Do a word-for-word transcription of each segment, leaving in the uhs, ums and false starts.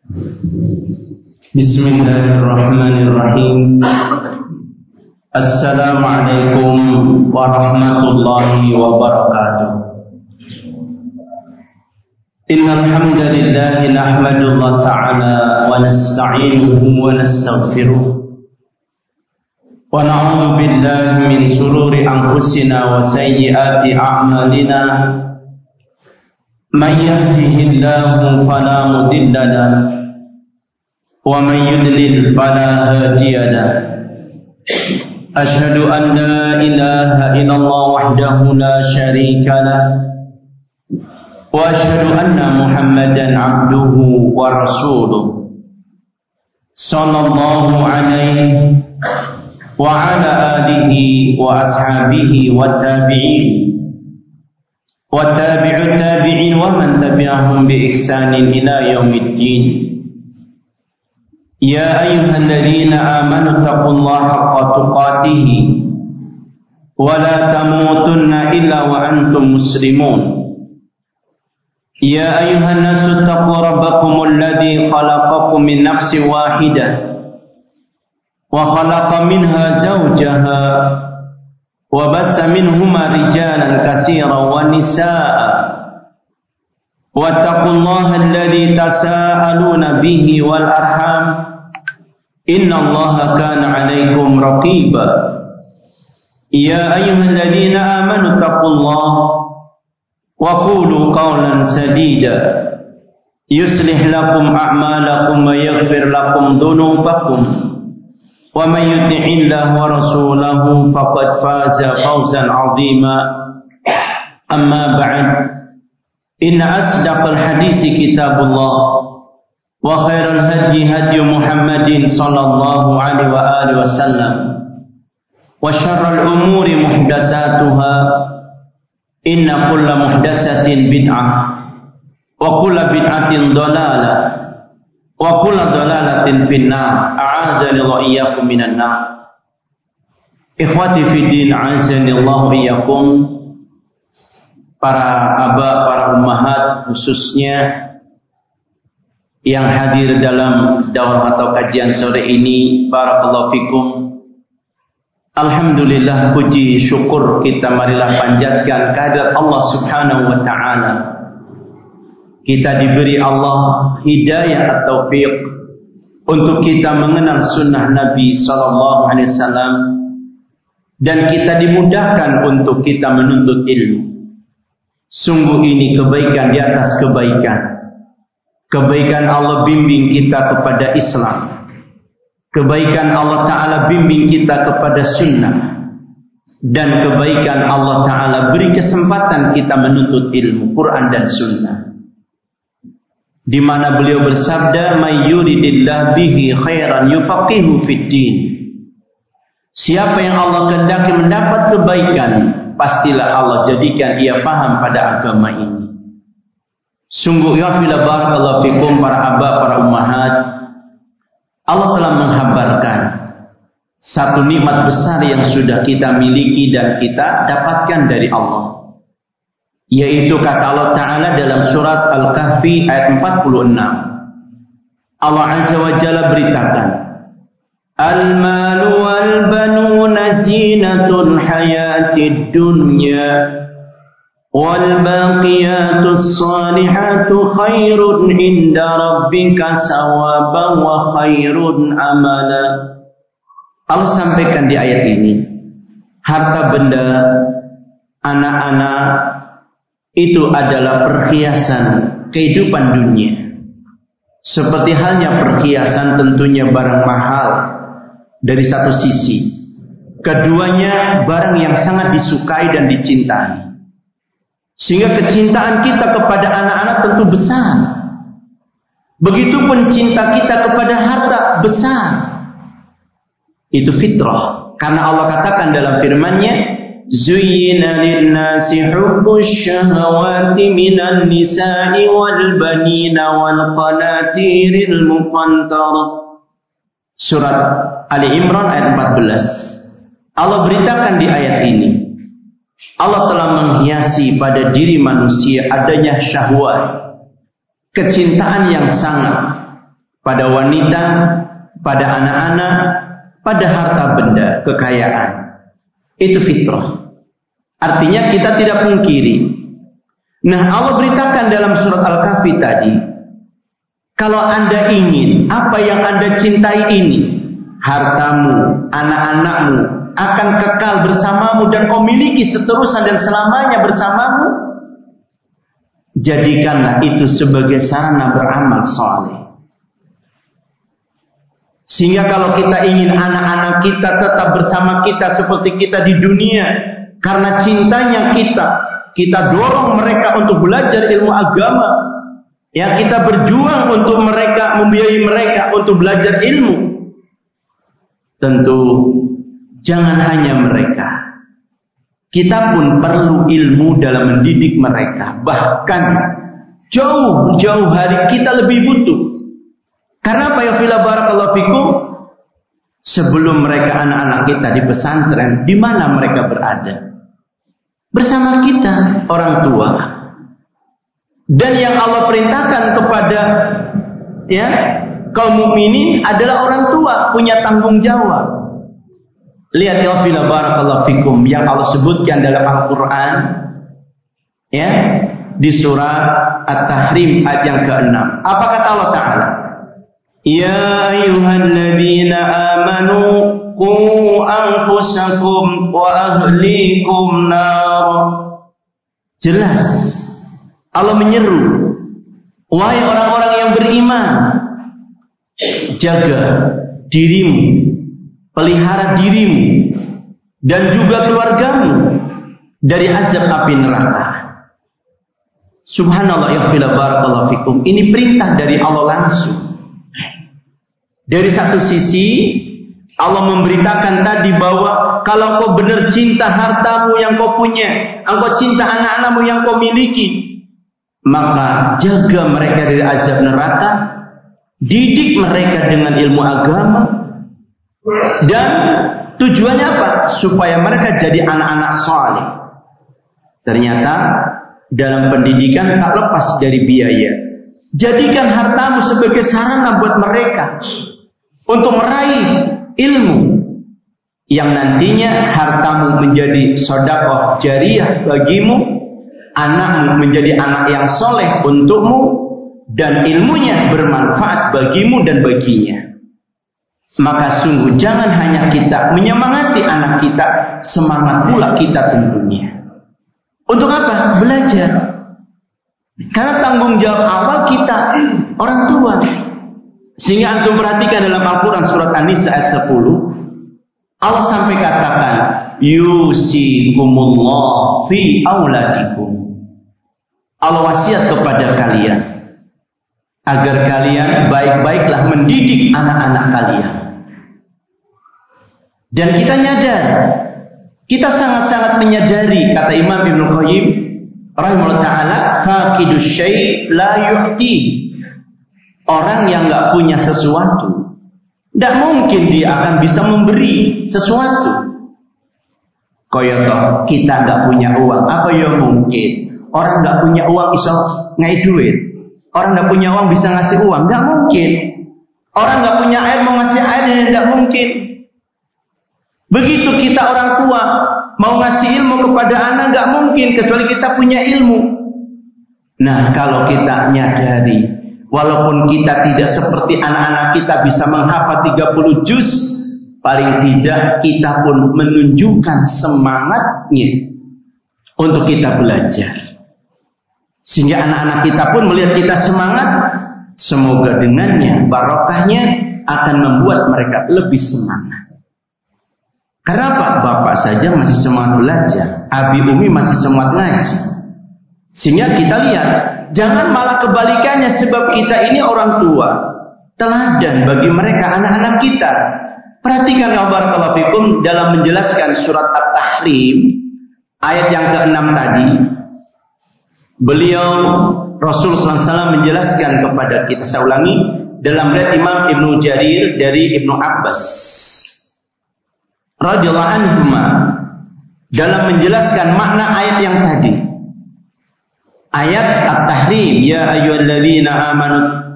Bismillahirrahmanirrahim. Assalamualaikum warahmatullahi wabarakatuh. Innal hamdalillah nahmaduhu ta'ala wa nasta'inuhu wa nastaghfiruh. Wa na'udzu billahi min shururi anfusina wa sayyiati a'malina. Man yahdihillahu fala mudilla lahu wa man yudlil fala hadiya lahu. Asyhadu an la ilaha illallah wahdahu la syarika lahu wa asyhadu anna Muhammadan abduhu wa rasuluh sallallahu alaihi wa ala alihi wa ashabihi wa tabi'in wa tabi'ut tabi'in wa man tabi'ahum bi ihsanin ila yaumiddin. Ya ayyuhalladzina amanu taqullaha haqqa tuqatih wa la tamutunna illa wa antum muslimun. Ya ayyuhan nasu taqu rabbakumul ladzi khalaqakum min nafsin wahidah wa khalaqa minha zawjaha wa bassa minhuma rijalan katsiran wa nisaa. Wattaqullaha alladzi tasaaluna bihi wal arham. Innallaha kana 'alaikum raqiba. Ya ayyuhalladzina amanu taqullaha wa qulu qawlan sadida yuslih lakum a'malakum wa yaghfir lakum dhunubakum wa may yuti'illaha wa rasulahu faqad faza fawzan 'azima. Amma ba'd. Inna asdaqal hadisi kitabullah wa khairal hadi hadi Muhammadin sallallahu alaihi wa alihi wasallam wa syarral umuri muhdatsatuha inna kulla muhdatsatin bid'ah wa kulla bid'atin dhalalah wa kulla dhalalatin finnar. A'adzani wa iyyakum minan nar. Ikhwati fi din, a'azzani Allah wa iyyakum. Para aba, para ummahat, khususnya yang hadir dalam daurah atau kajian sore ini, barakallahu fikum. Alhamdulillah, puji syukur kita marilah panjatkan kehadirat Allah Subhanahu wa taala. Kita diberi Allah hidayah atau taufiq untuk kita mengenal sunnah Nabi sallallahu alaihi wasallam, dan kita dimudahkan untuk kita menuntut ilmu. Sungguh ini kebaikan di atas kebaikan. Kebaikan Allah bimbing kita kepada Islam. Kebaikan Allah Ta'ala bimbing kita kepada sunnah. Dan kebaikan Allah Ta'ala beri kesempatan kita menuntut ilmu Quran dan sunnah. Di mana beliau bersabda, "May yuridillahu bihi khairan yufaqihu fid-din." Siapa yang Allah kehendaki mendapat kebaikan, pastilah Allah jadikan ia faham pada agama ini. Sungguh ya fila barakallahu fikum, para aba, para ummahat, Allah telah menghabarkan satu nikmat besar yang sudah kita miliki dan kita dapatkan dari Allah, yaitu kata Allah Ta'ala dalam surat Al-Kahfi ayat empat puluh enam. Allah Azza wa Jalla beritakan, "Al-malu wal banuna zinatul hayatid dunya wal baqiyatus salihatu khairun inda rabbika sawaban wa khairun amala." Allah sampaikan di ayat ini, harta benda, anak-anak itu adalah perhiasan kehidupan dunia. Seperti halnya perhiasan tentunya barang mahal dari satu sisi. Keduanya barang yang sangat disukai dan dicintai. Sehingga kecintaan kita kepada anak-anak tentu besar. Begitupun cinta kita kepada harta besar. Itu fitrah. Karena Allah katakan dalam firman-Nya, "Zuyyina lin-nasi hubbus syahawati minan nisa'i wal banina wal qanatiril muqantarah." Surat Ali Imran ayat empat belas. Allah beritakan di ayat ini, Allah telah menghiasi pada diri manusia adanya syahwat, kecintaan yang sangat pada wanita, pada anak-anak, pada harta benda, kekayaan. Itu fitrah. Artinya kita tidak pungkiri. Nah, Allah beritakan dalam surat Al-Kahfi tadi, kalau Anda ingin apa yang Anda cintai ini, hartamu, anak-anakmu, akan kekal bersamamu dan kau miliki seterusan dan selamanya bersamamu, jadikanlah itu sebagai sarana beramal saleh. Sehingga kalau kita ingin anak-anak kita tetap bersama kita seperti kita di dunia, karena cintanya kita, kita dorong mereka untuk belajar ilmu agama. Ya, kita berjuang untuk mereka, membiayai mereka untuk belajar ilmu. Tentu jangan hanya mereka. Kita pun perlu ilmu dalam mendidik mereka. Bahkan jauh-jauh hari kita lebih butuh. Karena apa ya fila barakallahu fikum? Sebelum mereka anak-anak kita di pesantren, di mana mereka berada? Bersama kita, orang tua. Dan yang Allah perintahkan kepada ya kaum mukminin adalah orang tua, punya tanggung jawab. Lihat ya fila barakallahu fikum yang Allah sebutkan dalam Al-Qur'an ya di surah At-Tahrim ayat yang keenam. Apa kata Allah Ta'ala? Ya ayyuhalladzina amanu qu anfusakum wa ahlikum nar. Jelas Allah menyeru, wahai orang-orang yang beriman, jaga dirimu, pelihara dirimu dan juga keluargamu dari azab api neraka. Subhanallah ya barakallahu fikum. Ini perintah dari Allah langsung. Dari satu sisi Allah memberitakan tadi bahwa kalau kau benar cinta hartamu yang kau punya, engkau cinta anak-anakmu yang kau miliki, maka jaga mereka dari azab neraka, didik mereka dengan ilmu agama, dan tujuannya apa? Supaya mereka jadi anak-anak saleh. Ternyata dalam pendidikan tak lepas dari biaya. Jadikan hartamu sebagai sarana buat mereka untuk meraih ilmu yang nantinya hartamu menjadi sedekah jariyah bagimu, anakmu menjadi anak yang soleh untukmu, dan ilmunya bermanfaat bagimu dan baginya. Maka sungguh jangan hanya kita menyemangati anak kita, semangat pula kita tentunya. Untuk apa? Belajar. Karena tanggung jawab awal kita orang tua. Sehingga antum perhatikan dalam Al-Quran surat An-Nisa ayat sepuluh, Allah sampai katakan yusikumullah fi auladikum. Allah wasiat kepada kalian agar kalian baik-baiklah mendidik anak-anak kalian. Dan kita nyadar, kita sangat-sangat menyadari, kata Imam Ibnu Qayyim rahimahullah ta'ala, faqidus syai' la yu'ti. Orang yang gak punya sesuatu, tidak mungkin dia akan bisa memberi sesuatu. Kaya toh kita gak punya uang, apa yang mungkin? Orang gak punya uang bisa ngai duit. Orang gak punya uang bisa ngasih uang, gak mungkin. Orang gak punya air mau ngasih air, ini gak mungkin. Begitu kita orang tua mau ngasih ilmu kepada anak, gak mungkin kecuali kita punya ilmu. Nah, kalau kita nyadari, walaupun kita tidak seperti anak-anak kita bisa menghafal tiga puluh juz, paling tidak kita pun menunjukkan semangatnya untuk kita belajar. Sehingga anak-anak kita pun melihat kita semangat, semoga dengannya barokahnya akan membuat mereka lebih semangat. Karena apa? Bapak saja masih semangat belajar, Abi Umi masih semangat ngaji. Sehingga kita lihat, jangan malah kebalikannya, sebab kita ini orang tua, teladan bagi mereka, anak-anak kita. Perhatikan ya barakallahu fikum dalam menjelaskan surat At-Tahrim ayat yang keenam tadi. Beliau Rasul sallallahu alaihi wasallam menjelaskan kepada kita, saya ulangi, dalam riwayat Imam Ibnu Jarir dari Ibnu Abbas radhiyallahu anhu dalam menjelaskan makna ayat yang tadi. Ayat At-Tahrim, ya ayyuhalladzina amanu qu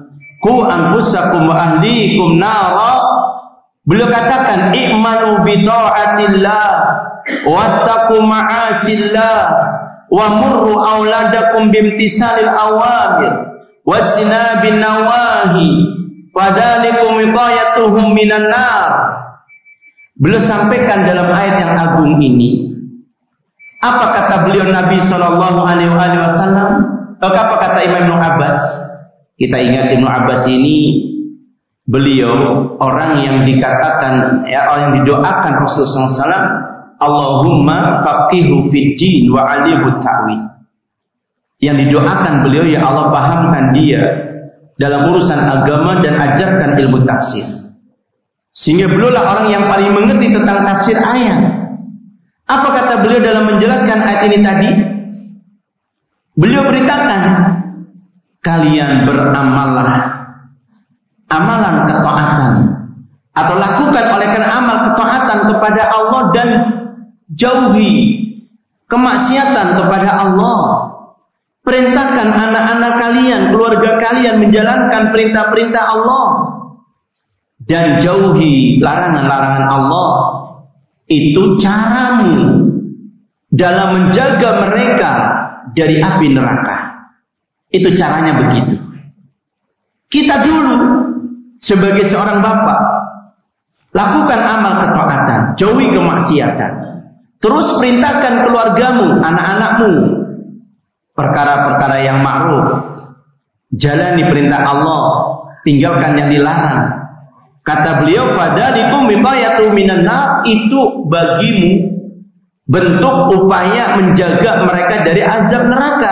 Qu anfusakum wa ahlikum nara. Beliau katakan i'malu bi ta'atillah wattaqu ma'asillah wa murru auladakum bimtisalil awamir wasinabin nawahi fadzalikum wiqayatuhum minan nar. Beliau sampaikan dalam ayat yang agung ini, apa kata beliau Nabi sallallahu alaihi wasallam? Apa kata Imam Ibnu Abbas? Kita ingat Ibnu Abbas ini beliau orang yang dikatakan ya, orang yang didoakan Rasulullah sallallahu alaihi wasallam, Allahumma faqihu fid din wa alimhu ta'wil. Yang didoakan beliau, ya Allah pahamkan dia dalam urusan agama dan ajarkan ilmu tafsir. Sehingga beliaulah orang yang paling mengerti tentang tafsir ayat. Apa kata beliau dalam menjelaskan ayat ini tadi? Beliau beritakan, kalian beramallah amalan ketaatan, atau lakukan oleh karena amal ketaatan kepada Allah dan jauhi kemaksiatan kepada Allah. Perintahkan anak-anak kalian, keluarga kalian menjalankan perintah-perintah Allah dan jauhi larangan-larangan Allah. Itu caramu dalam menjaga mereka dari api neraka. Itu caranya begitu. Kita dulu sebagai seorang bapak, lakukan amal ketaatan, jauhi kemaksiatan. Terus perintahkan keluargamu, anak-anakmu perkara-perkara yang ma'ruf. Jalani perintah Allah, tinggalkan yang dilarang. Kata beliau, fadzalikum wiqayatu minan nar, itu bagimu bentuk upaya menjaga mereka dari azab neraka.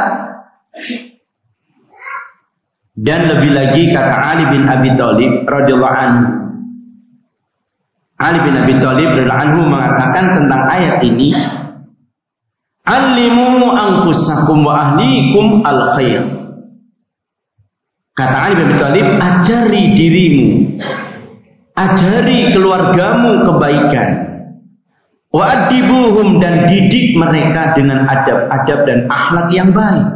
Dan lebih lagi kata Ali bin Abi Thalib radhiyallahu anhu. Ali bin Abi Thalib radhiyallahu anhu mengatakan tentang ayat ini, "Allimu anfusakum wa ahlikum al-khair." Kata Ali bin Abi Thalib, ajari dirimu, ajari keluargamu kebaikan. Wa adibuhum, dan didik mereka dengan adab-adab dan akhlak yang baik.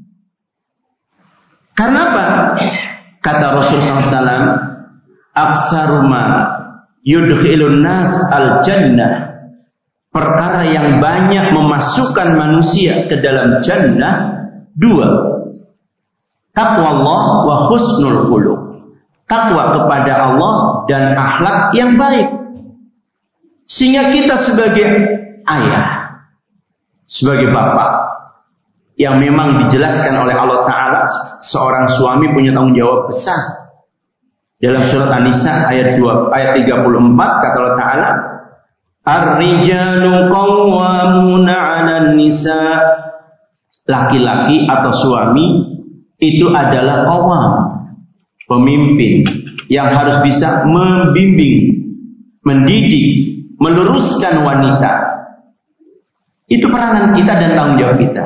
Karena apa? Kata Rasulullah sallallahu alaihi wasallam, "Aksaru ma yudkhilun nas al-jannah." Perkara yang banyak memasukkan manusia ke dalam jannah dua. Taqwa Allah wa husnul khuluq. Takwa kepada Allah dan akhlak yang baik. Sehingga kita sebagai ayah, sebagai bapak, yang memang dijelaskan oleh Allah Ta'ala, seorang suami punya tanggung jawab besar. Dalam surat An-Nisa ayat dua, ayat tiga puluh empat kata Allah Ta'ala, Ar-rijalu qawwamuna 'alan nisa. Laki-laki atau suami itu adalah qawwam, pemimpin yang harus bisa membimbing, mendidik, meluruskan wanita. Itu peranan kita dan tanggung jawab kita.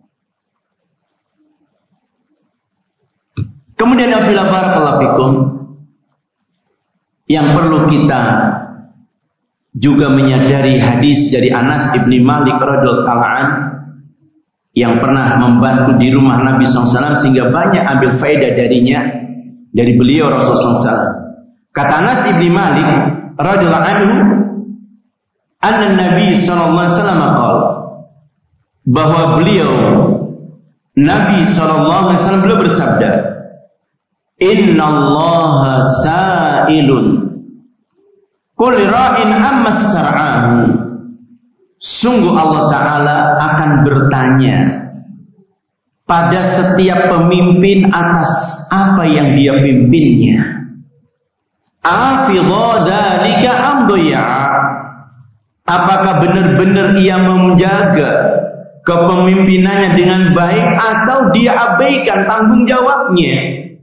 Kemudian afila barakallahu fikum, yang perlu kita juga menyadari hadis dari Anas ibni Malik radhiyallahu anhu yang pernah membantu di rumah Nabi shallallahu alaihi wasallam sehingga banyak ambil faedah darinya, dari beliau Rasulullah shallallahu alaihi wasallam. Kata Anas ibni Malik radhiyallahu anhu, anna Nabi sallallahu alaihi wasallam qala, bahwa beliau Nabi sallallahu alaihi wasallam beliau bersabda, innallaha sa'ilun kulli ra'in amma sar'ahu. Sungguh Allah Ta'ala akan bertanya pada setiap pemimpin atas apa yang dia pimpinnya. Afidha dzalika amdaya, apakah benar-benar ia menjaga kepemimpinannya dengan baik atau dia abaikan tanggung jawabnya.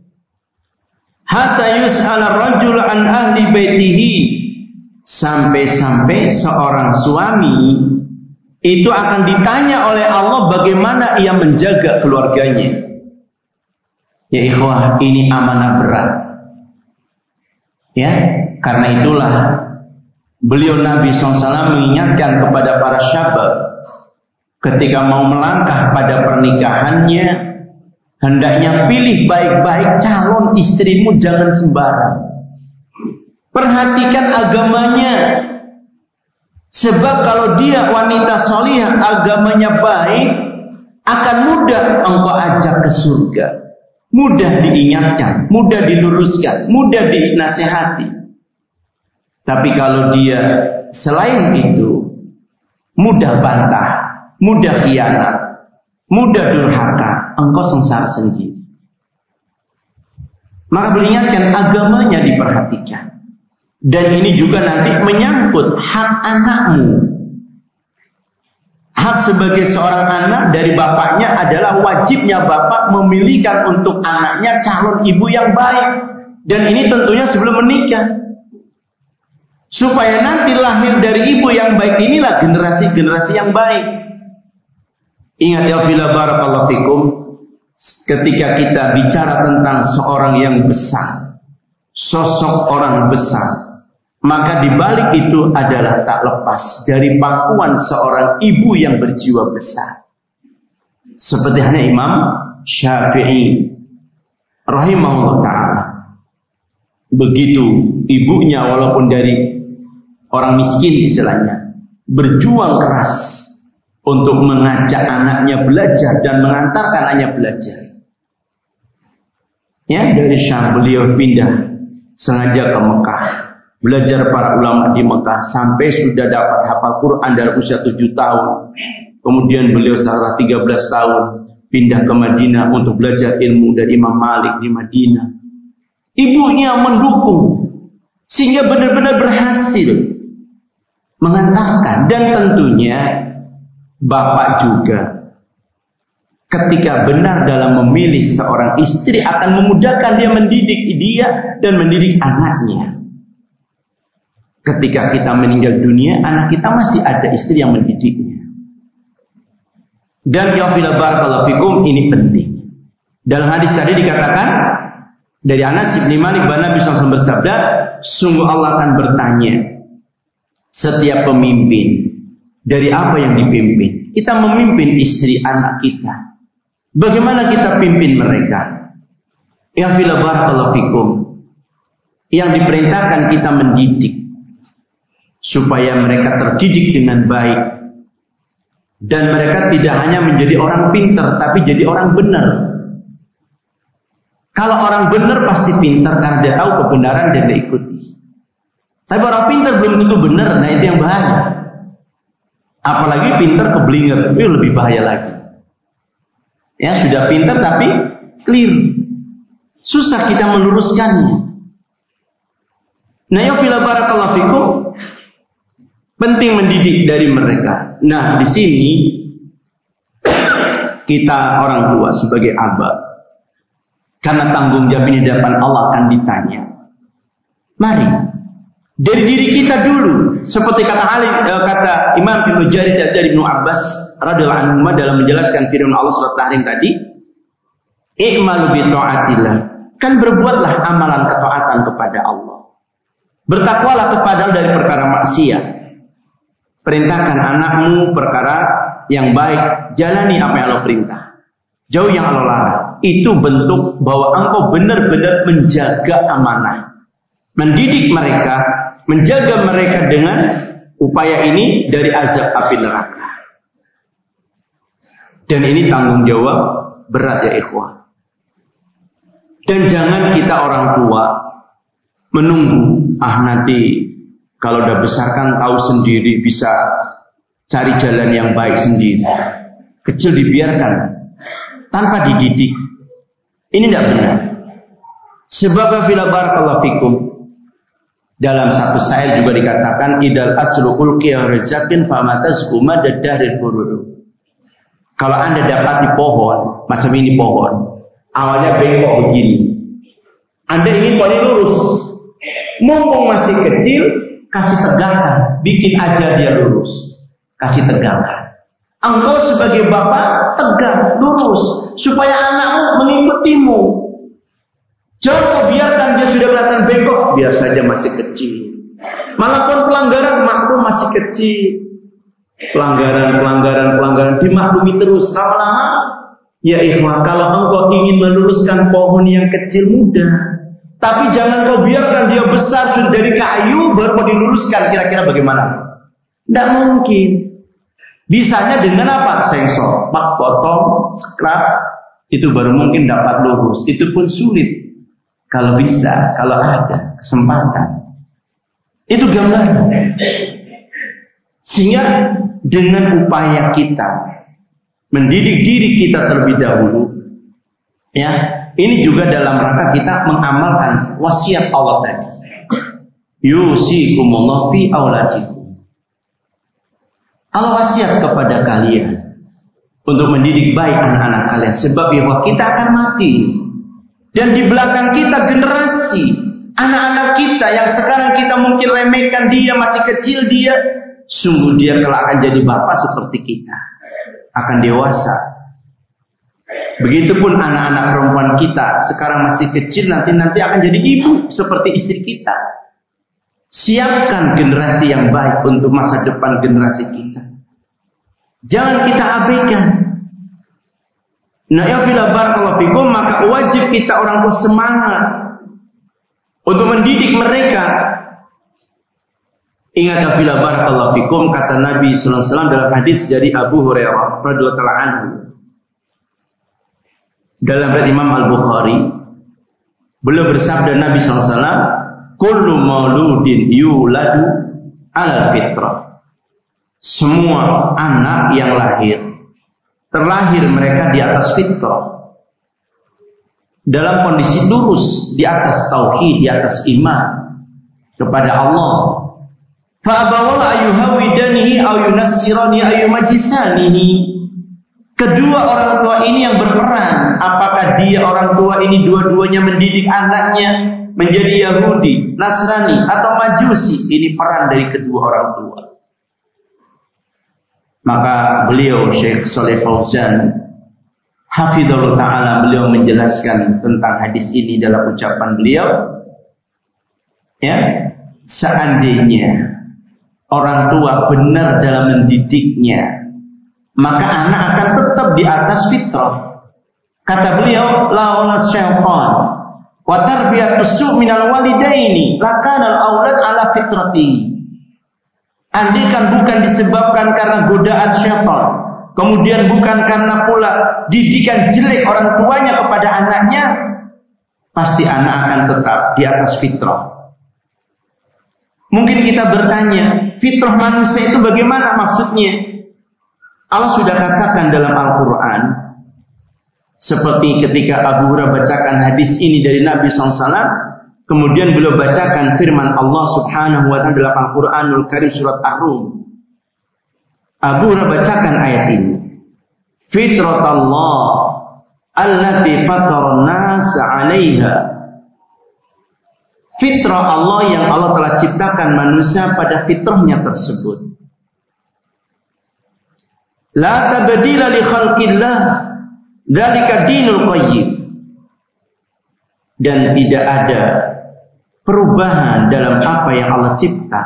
Hatta yus'ala rajul an ahli baitihi, sampai-sampai seorang suami itu akan ditanya oleh Allah bagaimana ia menjaga keluarganya. Ya ikhwah, ini amanah berat. Ya, karena itulah beliau Nabi shallallahu alaihi wasallam mengingatkan kepada para syabab ketika mau melangkah pada pernikahannya, Hendaknya pilih baik-baik calon istrimu, jangan sembarang. Perhatikan agamanya. Sebab kalau dia wanita solihah, agamanya baik, akan mudah engkau ajak ke surga. Mudah diingatkan, mudah diluruskan, mudah dinasihati. Tapi kalau dia selain itu, mudah bantah, mudah khianat, mudah durhaka, engkau sengsara sendiri. Maka beringatkan, agamanya diperhatikan. Dan ini juga nanti menyangkut hak anakmu. Hak sebagai seorang anak dari bapaknya adalah wajibnya bapak memilihkan untuk anaknya calon ibu yang baik. Dan ini tentunya sebelum menikah. Supaya nanti lahir dari ibu yang baik inilah generasi-generasi yang baik. Ingat ya fila barakallahu fikum, ketika kita bicara tentang seorang yang besar, sosok orang besar, maka di balik itu adalah tak lepas dari pangkuan seorang ibu yang berjiwa besar. Seperti halnya Imam Syafi'i rahimahullah ta'ala. Begitu ibunya walaupun dari orang miskin istilahnya, berjuang keras untuk mengajak anaknya belajar dan mengantarkan anaknya belajar. Ya, dari Syam beliau pindah sengaja ke Mekah. Belajar para ulama di Mekah sampai sudah dapat hafal Quran dari usia tujuh tahun. Kemudian beliau setelah tiga belas tahun pindah ke Madinah untuk belajar ilmu dari Imam Malik di Madinah. Ibunya mendukung sehingga benar-benar berhasil mengantarkan. Dan tentunya bapak juga ketika benar dalam memilih seorang istri akan memudahkan dia mendidik dia dan mendidik anaknya. Ketika kita meninggal dunia, anak kita masih ada istri yang mendidiknya. Dan ya fila barakallahu fikum, ini penting. Dalam hadis tadi dikatakan dari Anas bin Malik bahwa Nabi shallallahu alaihi wasallam bersabda, sungguh Allah akan bertanya setiap pemimpin dari apa yang dipimpin. Kita memimpin istri anak kita, bagaimana kita pimpin mereka? Ya fila barakallahu fikum, yang diperintahkan kita mendidik supaya mereka terdidik dengan baik. Dan mereka tidak hanya menjadi orang pintar, tapi jadi orang benar. Kalau orang benar pasti pintar karena dia tahu kebenaran dan dia ikuti. Tapi orang pintar belum tentu benar, nah itu yang bahaya. Apalagi pintar keblinger, itu lebih bahaya lagi. Ya, sudah pintar tapi keliru. Susah kita meluruskannya. Nah, ya fila barakallahu fikum, penting mendidik dari mereka. Nah, di sini kita orang tua sebagai abah, karena tanggung jawab ini di depan Allah akan ditanya. Mari dari diri kita dulu, seperti kata Ali, kata Imam Ibnu Jarir dari Ibnu Abbas radhiyallahu anhu dalam menjelaskan firman Allah surat Tahrim tadi, "I'malu bi ta'atillah." Kan berbuatlah amalan ketaatan kepada Allah. Bertakwalah kepada Allah dari perkara maksiat. Perintahkan anakmu perkara yang baik, jalani apa yang Allah perintah, jauh yang Allah larang. Itu bentuk bahwa engkau benar-benar menjaga amanah, mendidik mereka, menjaga mereka dengan upaya ini dari azab api neraka. Dan ini tanggung jawab berat ya ikhwah. Dan jangan kita orang tua menunggu, ah nanti kalau udah besar kan tahu sendiri, bisa cari jalan yang baik sendiri. Kecil dibiarkan tanpa dididik. Ini tidak benar. Sebab fila barakallahu fikum, dalam satu syair juga dikatakan, idal aslu ulqiya rizqin famatazku madaddaril fururu. Kalau Anda dapat di pohon, macam ini pohon, awalnya bengkok begini. Anda ingin pohonnya lurus. Mumpung masih kecil, kasih tegakkan, bikin aja dia lurus. Kasih tegakkan. Engkau sebagai bapak tegak, lurus, supaya anakmu mengikutimu. Jangan kau biarkan dia sudah kelihatan bengkok, biar saja masih kecil. Malah pelanggaran maklum masih kecil. Pelanggaran, pelanggaran, pelanggaran dimaklumi terus. Lama-lama Ya ikhwah, kalau engkau ingin meluruskan pohon yang kecil mudah, tapi jangan kau biarkan dia besar sudah dari kayu baru mau diluruskan. Kira-kira bagaimana? Tidak mungkin. Bisanya dengan apa? Sensor, pak potong, scrap, itu baru mungkin dapat lurus. Itu pun sulit. Kalau bisa, kalau ada kesempatan. Itu gambaran. Sehingga dengan upaya kita mendidik diri kita terlebih dahulu, ya, ini juga dalam rangka kita mengamalkan wasiat Allah tadi. Yusikumullahu fi auladikum. Allah wasiat kepada kalian untuk mendidik baik anak-anak kalian, sebab bahwa kita akan mati dan di belakang kita generasi anak-anak kita yang sekarang kita mungkin remehkan, dia masih kecil, dia sungguh dia kalau akan jadi bapak seperti kita, akan dewasa. Begitupun anak-anak perempuan kita sekarang masih kecil, nanti nanti akan jadi ibu seperti istri kita. Siapkan generasi yang baik untuk masa depan generasi kita. Jangan kita abaikan. Nah, ya bila barakallahu fikum, maka wajib kita orang tua semangat untuk mendidik mereka. Ingat bila barakallahu fikum, kata Nabi sallallahu alaihi wasallam dalam hadis dari Abu Hurairah radhiyallahu anhu, dalam riwayat Imam Al-Bukhari, beliau bersabda, Nabi sallallahu alaihi wasallam, kullu mauludin yuladu ala fitrah. Semua anak yang lahir terlahir mereka di atas fitrah, dalam kondisi lurus, di atas tauhid, di atas iman kepada Allah. Fa'abawahu ayyuhawidanihi aw yunassirani ayyumajisanihi. Kedua orang tua ini yang berperan. Apakah dia orang tua ini dua-duanya mendidik anaknya menjadi Yahudi, Nasrani atau Majusi? Ini peran dari kedua orang tua. Maka beliau Syekh Shalih Fauzan hafizallahu ta'ala, beliau menjelaskan tentang hadis ini dalam ucapan beliau, ya, seandainya orang tua benar dalam mendidiknya, maka anak akan tetap di atas fitrah. Kata beliau, laula syaitan wa tarbiyatus su' minal walidaini lakana al-aulad ala fitrati. Andaikan bukan disebabkan karena godaan syaitan, kemudian bukan karena pula didikan jelek orang tuanya kepada anaknya, pasti anak akan tetap di atas fitrah. Mungkin kita bertanya, fitrah manusia itu bagaimana maksudnya? Allah sudah katakan dalam Al-Quran, seperti ketika Abu Hurairah bacakan hadis ini dari Nabi shallallahu alaihi wasallam, kemudian beliau bacakan firman Allah subhanahu wa ta'ala dalam Al-Quranul Karim surat Ar-Rum. Abu Hurairah bacakan ayat ini, fitratallah allati fataran nas 'alaiha. Fitrah Allah yang Allah telah ciptakan manusia pada fitrahnya tersebut. La tabdila li khalqillah, dzalika dinul qayyim. Dan tidak ada perubahan dalam apa yang Allah cipta.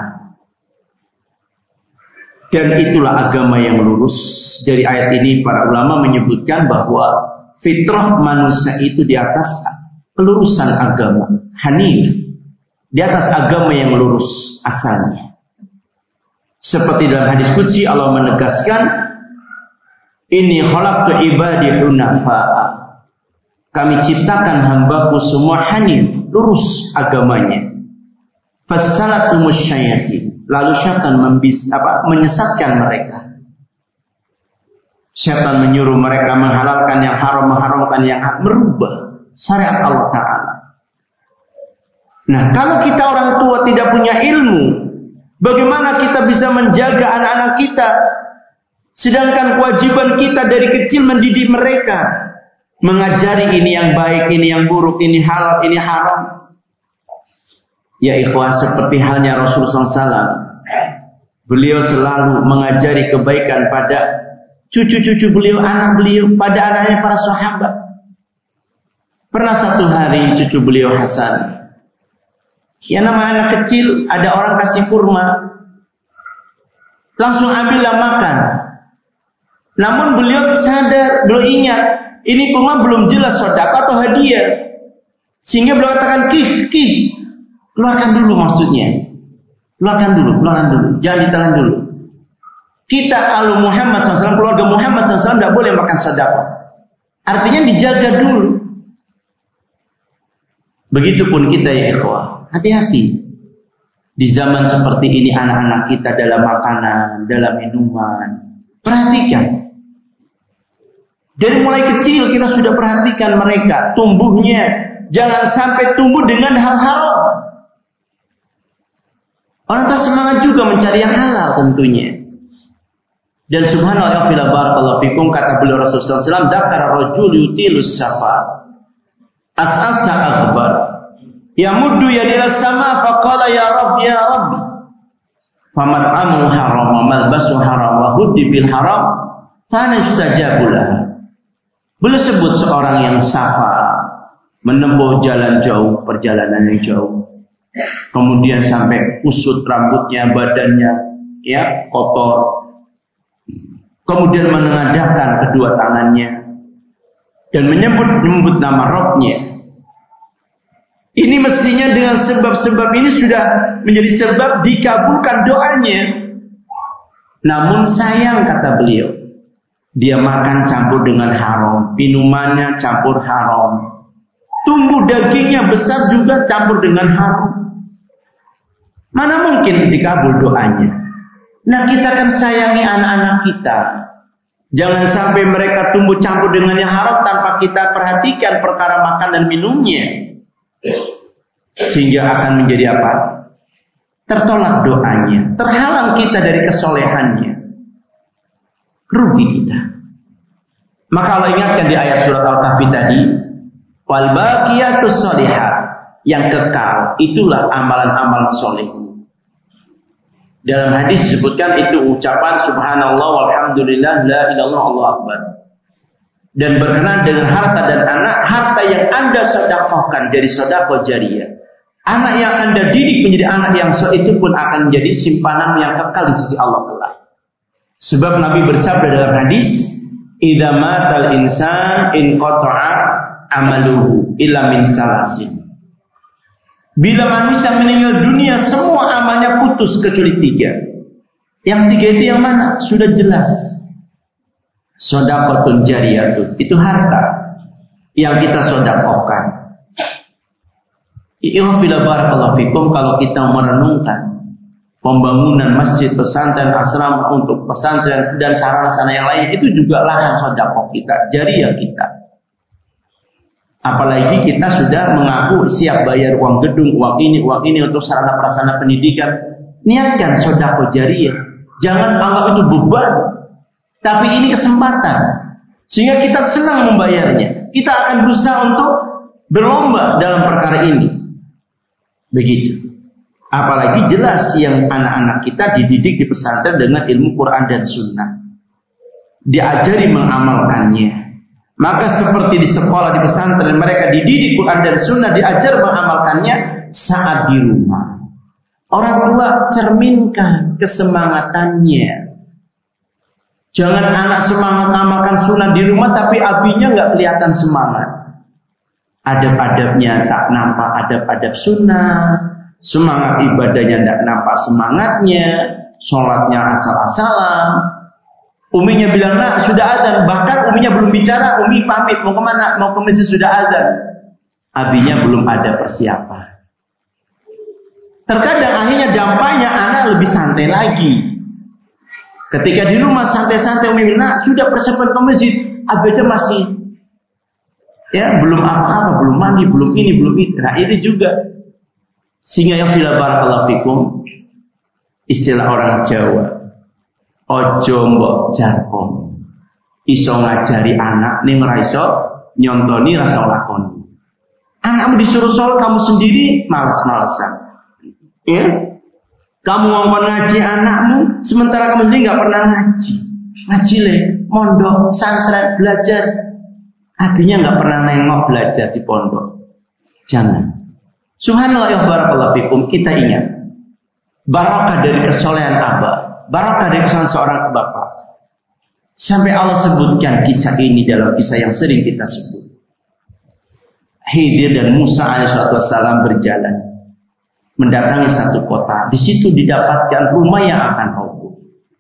Dan itulah agama yang lurus. Dari ayat ini para ulama menyebutkan bahwa fitrah manusia itu di atas kelurusan agama, hanif, di atas agama yang lurus asalnya. Seperti dalam hadis qudsi Allah menegaskan, inni khalaqtu ibadi hunafa'a. Kami ciptakan hambaku semua hanif, lurus agamanya. Fasalatumus syayatin. Lalu syaitan membis, apa, menyesatkan mereka. Syaitan menyuruh mereka menghalalkan yang haram, mengharamkan yang hak, merubah syariat Allah Ta'ala. Nah, kalau kita orang tua tidak punya ilmu, bagaimana kita bisa menjaga anak-anak kita? Sedangkan kewajiban kita dari kecil mendidik mereka, mengajari ini yang baik, ini yang buruk, ini halal, ini haram. Ya ikhwah, seperti halnya Rasulullah sallallahu alaihi wasallam, beliau selalu mengajari kebaikan pada cucu-cucu beliau, anak beliau, pada anaknya para sahabat. Pernah satu hari cucu beliau Hasan, ya nama anak kecil, ada orang kasih kurma, langsung ambillah makan. Namun beliau sadar, beliau ingat, Ini kurma belum jelas sedekah atau hadiah. Sehingga beliau katakan, kih, kih, keluarkan dulu maksudnya. Keluarkan dulu, keluarkan dulu. Jangan ditelan dulu. Kita kalau Muhammad shallallahu alaihi wasallam, keluarga Muhammad shallallahu alaihi wasallam tidak boleh makan sedekah. Artinya dijaga dulu. Begitupun kita ya ikhwah. Hati-hati. Di zaman seperti ini anak-anak kita dalam makanan, dalam minuman. Perhatikan. Dari mulai kecil kita sudah perhatikan mereka. Tumbuhnya. Jangan sampai tumbuh dengan hal haram. Orang tua semangat juga mencari yang halal tentunya. Dan subhanallah fila barakallahu fikum, kata beliau Rasulullah sallallahu alaihi wasallam, dzakara rajul yutilus safar. As'asa akbar. Yamuddu yadil sama faqala ya Rabb ya Rabb. Famat'amu haram wa malbasu haram wa huddi bil haram fa nastajabu lahu. Beliau sebut seorang yang safar, menempuh jalan jauh, perjalanan yang jauh. Kemudian sampai kusut rambutnya, badannya ya kotor. Kemudian menengadahkan kedua tangannya dan menyebut-nyebut nama Rabb-nya. Ini mestinya dengan sebab-sebab ini sudah menjadi sebab dikabulkan doanya. Namun sayang, kata beliau, dia makan campur dengan haram, minumannya campur haram, tumbuh dagingnya besar juga campur dengan haram. Mana mungkin dikabul doanya? Nah, kita kan sayangi anak-anak kita. Jangan sampai mereka tumbuh campur dengan yang haram tanpa kita perhatikan perkara makan dan minumnya. Sehingga akan menjadi apa? Tertolak doanya. Terhalang kita dari kesolehannya. Rugi kita. Maka Allah ingatkan di ayat surat Al-Kahfi tadi, wal baqiyatus shalihat, yang kekal itulah amalan-amalan soleh. Dalam hadis disebutkan itu ucapan subhanallah walhamdulillah la ilaha illallah Allahu akbar. Dan berkenaan dengan harta dan anak, harta yang Anda sedekahkan jadi sedekah jariyah. Anak yang Anda didik menjadi anak yang soleh itu pun akan menjadi simpanan yang kekal di sisi Allah Taala. Sebab Nabi bersabda dalam hadis, idza matal insan in qata'a amaluhu illa min salasin. Bila manusia meninggal dunia, semua amalnya putus kecuali tiga. Yang tiga itu yang mana? Sudah jelas. Shadaqatun jariyatun, itu harta yang kita sedekahkan. Ikhwafillah barakallahu fikum, kalau kita merenungkan pembangunan masjid, pesantren, asrama untuk pesantren dan sarana-sarana yang lain, itu juga lahan sedekah kita, jariyah kita. Apalagi kita sudah mengaku siap bayar uang gedung, uang ini, uang ini untuk sarana prasarana pendidikan. Niatkan sedekah jariyah. Jangan anggap itu beban, tapi ini kesempatan. Sehingga kita senang membayarnya. Kita akan berusaha untuk berlomba dalam perkara ini. Begitu. Apalagi jelas yang anak-anak kita dididik di pesantren dengan ilmu Quran dan Sunnah. Diajari mengamalkannya. Maka seperti di sekolah, di pesantren, mereka dididik Quran dan Sunnah, diajar mengamalkannya saat di rumah. Orang tua cerminkan kesemangatannya. Jangan anak semangat mengamalkan Sunnah di rumah, tapi abinya nggak kelihatan semangat. Adab-adabnya tak nampak adab-adab Sunnah, semangat ibadahnya tak nampak semangatnya, sholatnya asal-asalan. Uminya bilang, nah sudah azan. Bahkan uminya belum bicara, umi pamit mau kemana? Mau ke masjid, sudah azan. Abinya belum ada persiapan. Terkadang akhirnya dampaknya anak lebih santai lagi. Ketika di rumah santai-santai, umi bilang, nah sudah persiapan ke masjid. Abinya masih ya belum apa-apa, belum mandi, belum ini, belum itu. Nah ini juga. Sehingga ya fila barakallahu fikum, istilah orang Jawa, ojo mbok jarkon. Iso ngajari anak ning ora iso nyontoni rasa lakoni. Anakmu disuruh sholat, kamu sendiri malas-malasan. Ya? Kamu ngomong ngaji anakmu, sementara kamu sendiri nggak pernah ngaji. Ngaji le, mondok, santren, belajar. Akhirnya nggak pernah nengok belajar di pondok. Jangan. Subhanallah ya barakallahu fikum, kita ingat barakah dari kesolehan abah. Barakah dari kesan seorang bapak. Sampai Allah sebutkan kisah ini dalam kisah yang sering kita sebut. Khidir dan Musa alaihissalam berjalan mendatangi satu kota. Di situ didapatkan rumah yang akan roboh.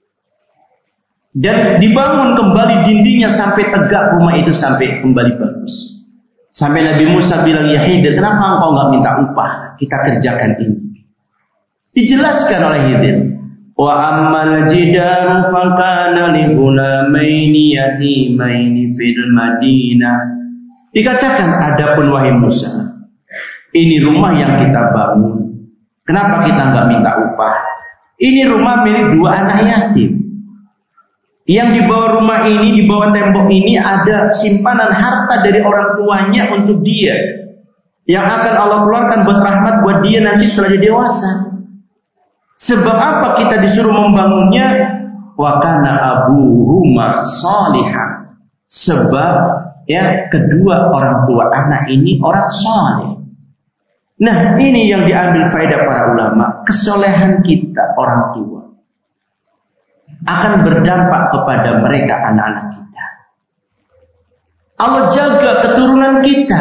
Dan dibangun kembali dindingnya sampai tegak rumah itu sampai kembali bagus. Sampai Nabi Musa bilang, ya Khidir, kenapa engkau nggak minta upah? Kita kerjakan ini. Dijelaskan oleh Khidir. Wa ammal jidaru fakana li ghulamaini yatimaini fil Madinah. Dikatakan, adapun wahai Musa, ini rumah yang kita bangun. Kenapa kita nggak minta upah? Ini rumah milik dua anak yatim. Yang di bawah rumah ini, di bawah tembok ini ada simpanan harta dari orang tuanya untuk dia. Yang akan Allah keluarkan buat rahmat buat dia nanti setelah dia dewasa. Sebab apa kita disuruh membangunnya? Wa kana abuhuma shalihan. Sebab ya kedua orang tua anak ini orang saleh. Nah, ini yang diambil faedah para ulama. Kesolehan kita orang tua akan berdampak kepada mereka anak-anak kita. Allah jaga keturunan kita.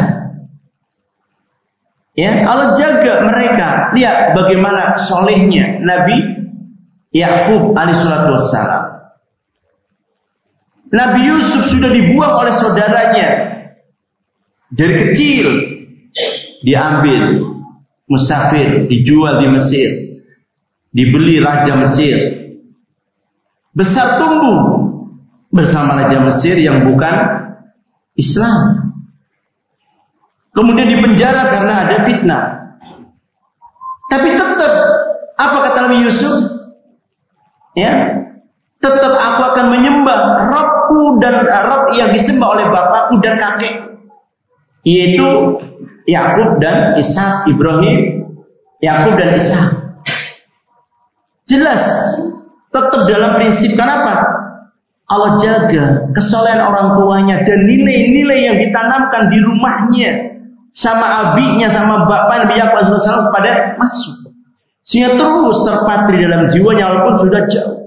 Ya, Allah jaga mereka. Lihat bagaimana solehnya Nabi Yakub alaihissalatu wassalam. Nabi Yusuf sudah dibuang oleh saudaranya. Dari kecil diambil, musafir, dijual di Mesir, dibeli Raja Mesir. Besar tumbuh bersama Raja Mesir yang bukan Islam. Kemudian dipenjara karena ada fitnah. Tapi tetap, apa kata Nabi Yusuf? Ya, tetap aku akan menyembah Rabbku dan Rabb yang disembah oleh bapakku dan kakek, yaitu Yakub dan Ishak, Ibrahim, Yakub dan Ishak. Jelas, tetap dalam prinsip. Kenapa? Allah jaga kesolehan orang tuanya dan nilai-nilai yang ditanamkan di rumahnya sama abinya, sama bapak Nabi Yakub alaihi salam pada masuk. Sehingga terus terpatri dalam jiwanya walaupun sudah jauh.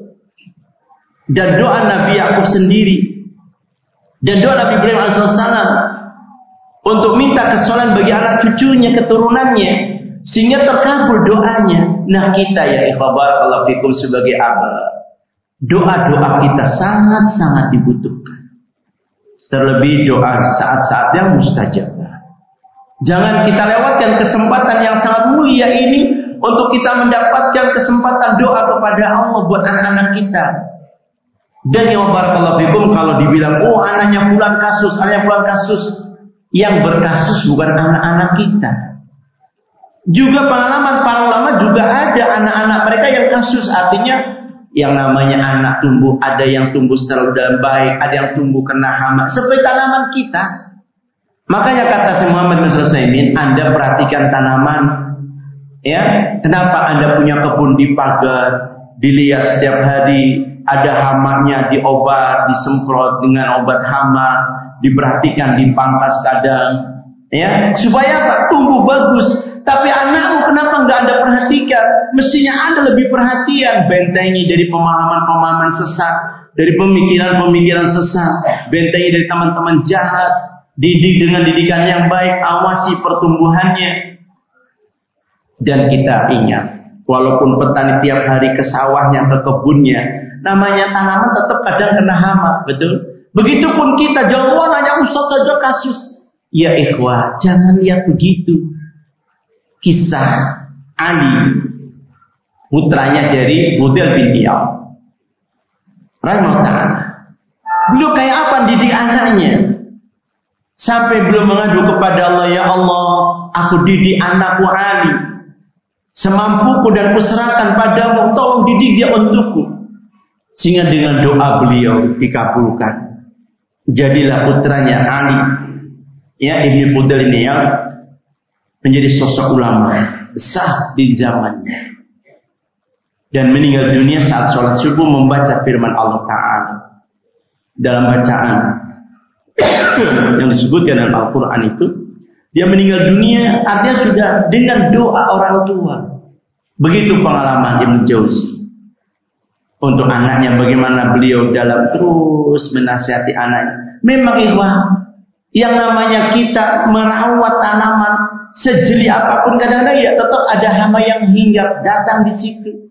Dan doa Nabi Yakub sendiri dan doa Nabi Ibrahim alaihi salam untuk minta kesolehan bagi anak cucunya, keturunannya, sehingga terkabul doanya. Nah, kita ya ikhwah barakallahu fikum sebagai abah, doa-doa kita sangat-sangat dibutuhkan. Terlebih doa saat-saat yang mustajabah. Jangan kita lewatkan kesempatan yang sangat mulia ini untuk kita mendapatkan kesempatan doa kepada Allah buat anak-anak kita. Dan ya barakallahu fikum, kalau dibilang oh anaknya fulan kasus, anaknya fulan kasus, yang berkasus bukan anak-anak kita. Juga pengalaman para ulama juga ada anak-anak mereka yang kasus. Artinya yang namanya anak tumbuh, ada yang tumbuh secara dalam baik, ada yang tumbuh kena hama, seperti tanaman kita. Makanya kata Syekh Muhammad bin Sulaiman, Anda perhatikan tanaman, ya, kenapa Anda punya kebun di pagar, dilihat setiap hari ada hamanya, diobat, disemprot dengan obat hama, diperhatikan, dipangkas kadang, ya, supaya apa? Tumbuh bagus. Tapi anakmu kenapa nggak Anda perhatikan? Mestinya Anda lebih perhatian, bentengi dari pemahaman-pemahaman sesat, dari pemikiran-pemikiran sesat, bentengi dari teman-teman jahat. Didik dengan didikan yang baik, awasi pertumbuhannya. Dan kita ingat, walaupun petani tiap hari ke sawahnya, ke kebunnya, namanya tanaman tetap kadang kena hama, betul? Begitupun kita, jangan hanya ustaz saja kasus. Ya ikhwah, jangan lihat begitu. Kisah Ali, putranya dari Fudayl bin Iyad rahimahullah ta'ala. Beliau kayak apa didik anaknya? Sampai belum mengadu kepada Allah, ya Allah, aku didik anakku Ali semampuku dan kuserahkan padamu, tolong didik dia untukku. Sehingga dengan doa beliau dikabulkan. Jadilah putranya Ali, ya Ibnu Fudayl ini yang menjadi sosok ulama besar di zamannya. Dan meninggal dunia saat sholat subuh membaca firman Allah Ta'ala. Dalam bacaan yang disebutkan dalam Al-Quran itu, dia meninggal dunia artinya sudah dengan doa orang tua. Begitu pengalaman Ibnu Jauzi. Untuk anaknya bagaimana beliau dalam terus menasihati anaknya. Memang ikhwah, yang namanya kita merawat tanaman sejeli apapun kadang-kadang ya tetap ada hama yang hinggap datang di situ.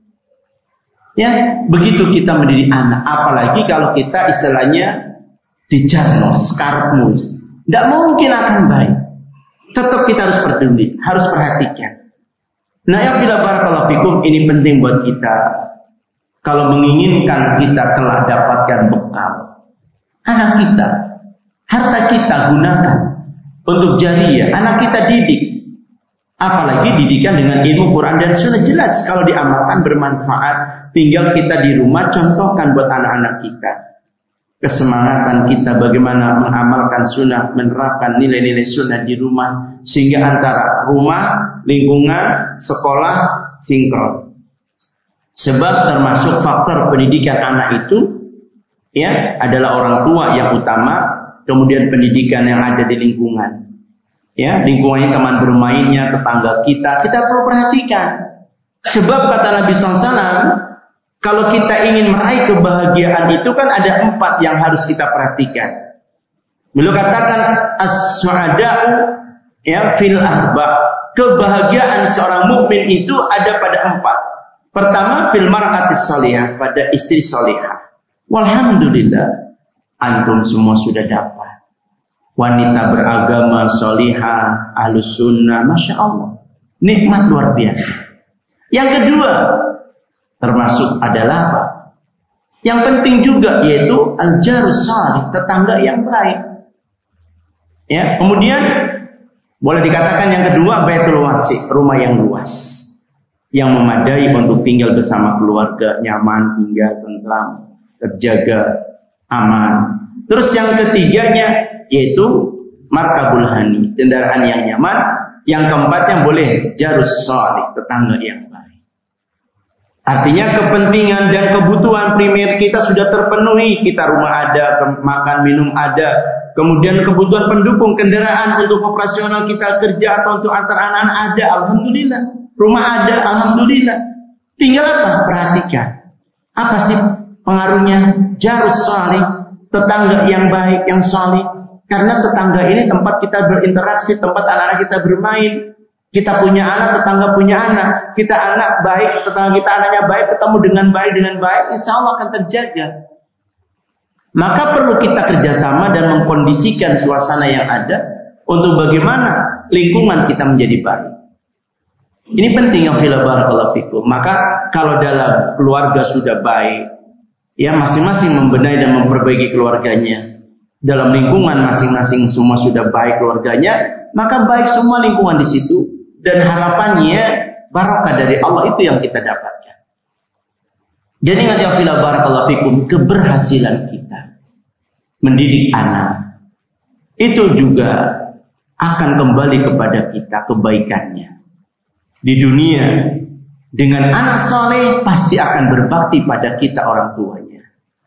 Ya, begitu kita mendidik anak, apalagi kalau kita istilahnya dijarnos, karmus, tidak mungkin akan baik. Tetap kita harus peduli, harus perhatikan. Nah, ya bila barakallahu fikum, ini penting buat kita. Kalau menginginkan kita kelak dapatkan bekal, anak kita, harta kita gunakan untuk jariyah, anak kita didik. Apalagi didikan dengan ilmu Quran dan Sunnah, jelas kalau diamalkan bermanfaat. Tinggal kita di rumah contohkan buat anak-anak kita. Kesemangatan kita bagaimana mengamalkan sunnah, menerapkan nilai-nilai sunnah di rumah, sehingga antara rumah, lingkungan, sekolah sinkron. Sebab termasuk faktor pendidikan anak itu ya adalah orang tua yang utama, kemudian pendidikan yang ada di lingkungan. Ya, lingkungannya, teman bermainnya, tetangga kita, kita perlu perhatikan. Sebab kata Nabi shallallahu alaihi wasallam, kalau kita ingin meraih kebahagiaan itu kan ada empat yang harus kita perhatikan. Beliau katakan as-su'ada'u ya fil arba. Kebahagiaan seorang mukmin itu ada pada empat. Pertama, fil mar'atis shalihah, pada istri shalihah. Walhamdulillah, antum semua sudah dapat wanita beragama, shalihah, ahlus sunnah, masya Allah, nikmat luar biasa. Yang kedua, termasuk adalah apa? Yang penting juga yaitu al-jarus shalih, tetangga yang baik. Ya, kemudian boleh dikatakan yang kedua baitul wasi', rumah yang luas, yang memadai untuk tinggal bersama keluarga, nyaman, tinggal tentram, terjaga, aman. Terus yang ketiganya yaitu markabul hani, kendaraan yang nyaman. Yang keempatnya boleh jarus shalih, tetangga yang baik. Artinya kepentingan dan kebutuhan primer kita sudah terpenuhi. Kita rumah ada, makan minum ada, kemudian kebutuhan pendukung kendaraan untuk operasional kita kerja atau untuk antar anak-anak ada, alhamdulillah. Rumah ada, alhamdulillah. Tinggal apa? Perhatikan. Apa sih pengaruhnya? Jarus shalih, tetangga yang baik, yang shalih. Karena tetangga ini tempat kita berinteraksi, tempat anak-anak kita bermain. Kita punya anak, tetangga punya anak. Kita anak baik, tetangga kita anaknya baik, ketemu dengan baik, dengan baik, insya Allah akan terjaga. Maka perlu kita kerjasama dan mengkondisikan suasana yang ada untuk bagaimana lingkungan kita menjadi baik. Ini penting yang fila barakallahu fikum. Maka kalau dalam keluarga sudah baik, ya masing-masing membenahi dan memperbaiki keluarganya. Dalam lingkungan masing-masing semua sudah baik keluarganya, maka baik semua lingkungan di situ. Dan harapannya barakah dari Allah itu yang kita dapatkan. Jadi ingat ya fila barakallahu fikum, keberhasilan kita mendidik anak itu juga akan kembali kepada kita kebaikannya. Di dunia dengan anak soleh pasti akan berbakti pada kita orang tuanya.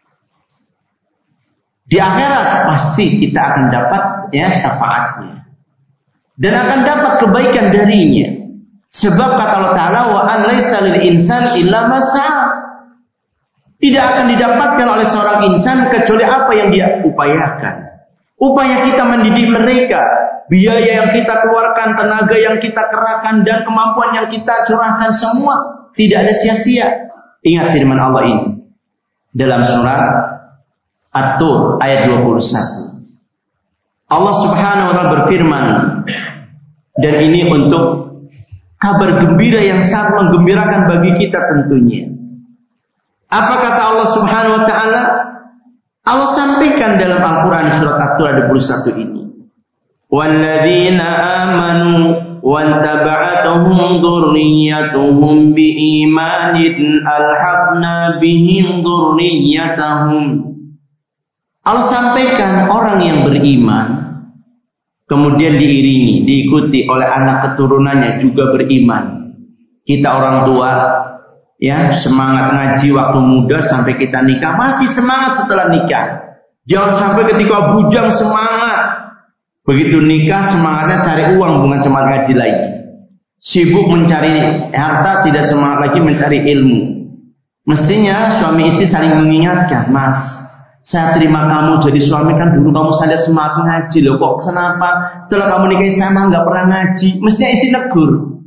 Di akhirat pasti kita akan dapat ya syafaatnya. Dan akan dapat kebaikan darinya. Sebab kata Allah Ta'ala, wa an laisa lil insan illa ma sa'a. Tidak akan didapatkan oleh seorang insan kecuali apa yang dia upayakan. Upaya kita mendidik mereka, biaya yang kita keluarkan, tenaga yang kita kerahkan, dan kemampuan yang kita curahkan semua tidak ada sia-sia. Ingat firman Allah ini dalam surat At-Tur ayat dua puluh satu. Allah Subhanahu wa taala berfirman, dan ini untuk kabar gembira yang sangat menggembirakan bagi kita tentunya. Apa kata Allah Subhanahu wa taala? Allah sampaikan dalam Al-Qur'an surat At-Tur ayat dua puluh satu ini. Walladzina amanu wantaba'atuhum dzurriyyatuhum biimanin alhaqna bihim dzurriyyatahum. Allah sampaikan orang yang beriman kemudian diiringi, diikuti oleh anak keturunannya juga beriman. Kita orang tua ya semangat ngaji waktu muda sampai kita nikah, masih semangat setelah nikah. Jangan sampai ketika bujang semangat, begitu nikah semangatnya cari uang, bukan semangat ngaji lagi. Sibuk mencari harta, tidak semangat lagi mencari ilmu. Mestinya suami istri saling mengingatkan, Mas, saya terima kamu jadi suami kan dulu kamu sadar semangat ngaji loh, kok kenapa setelah kamu nikahi sama nggak pernah ngaji? Mestinya istri negur.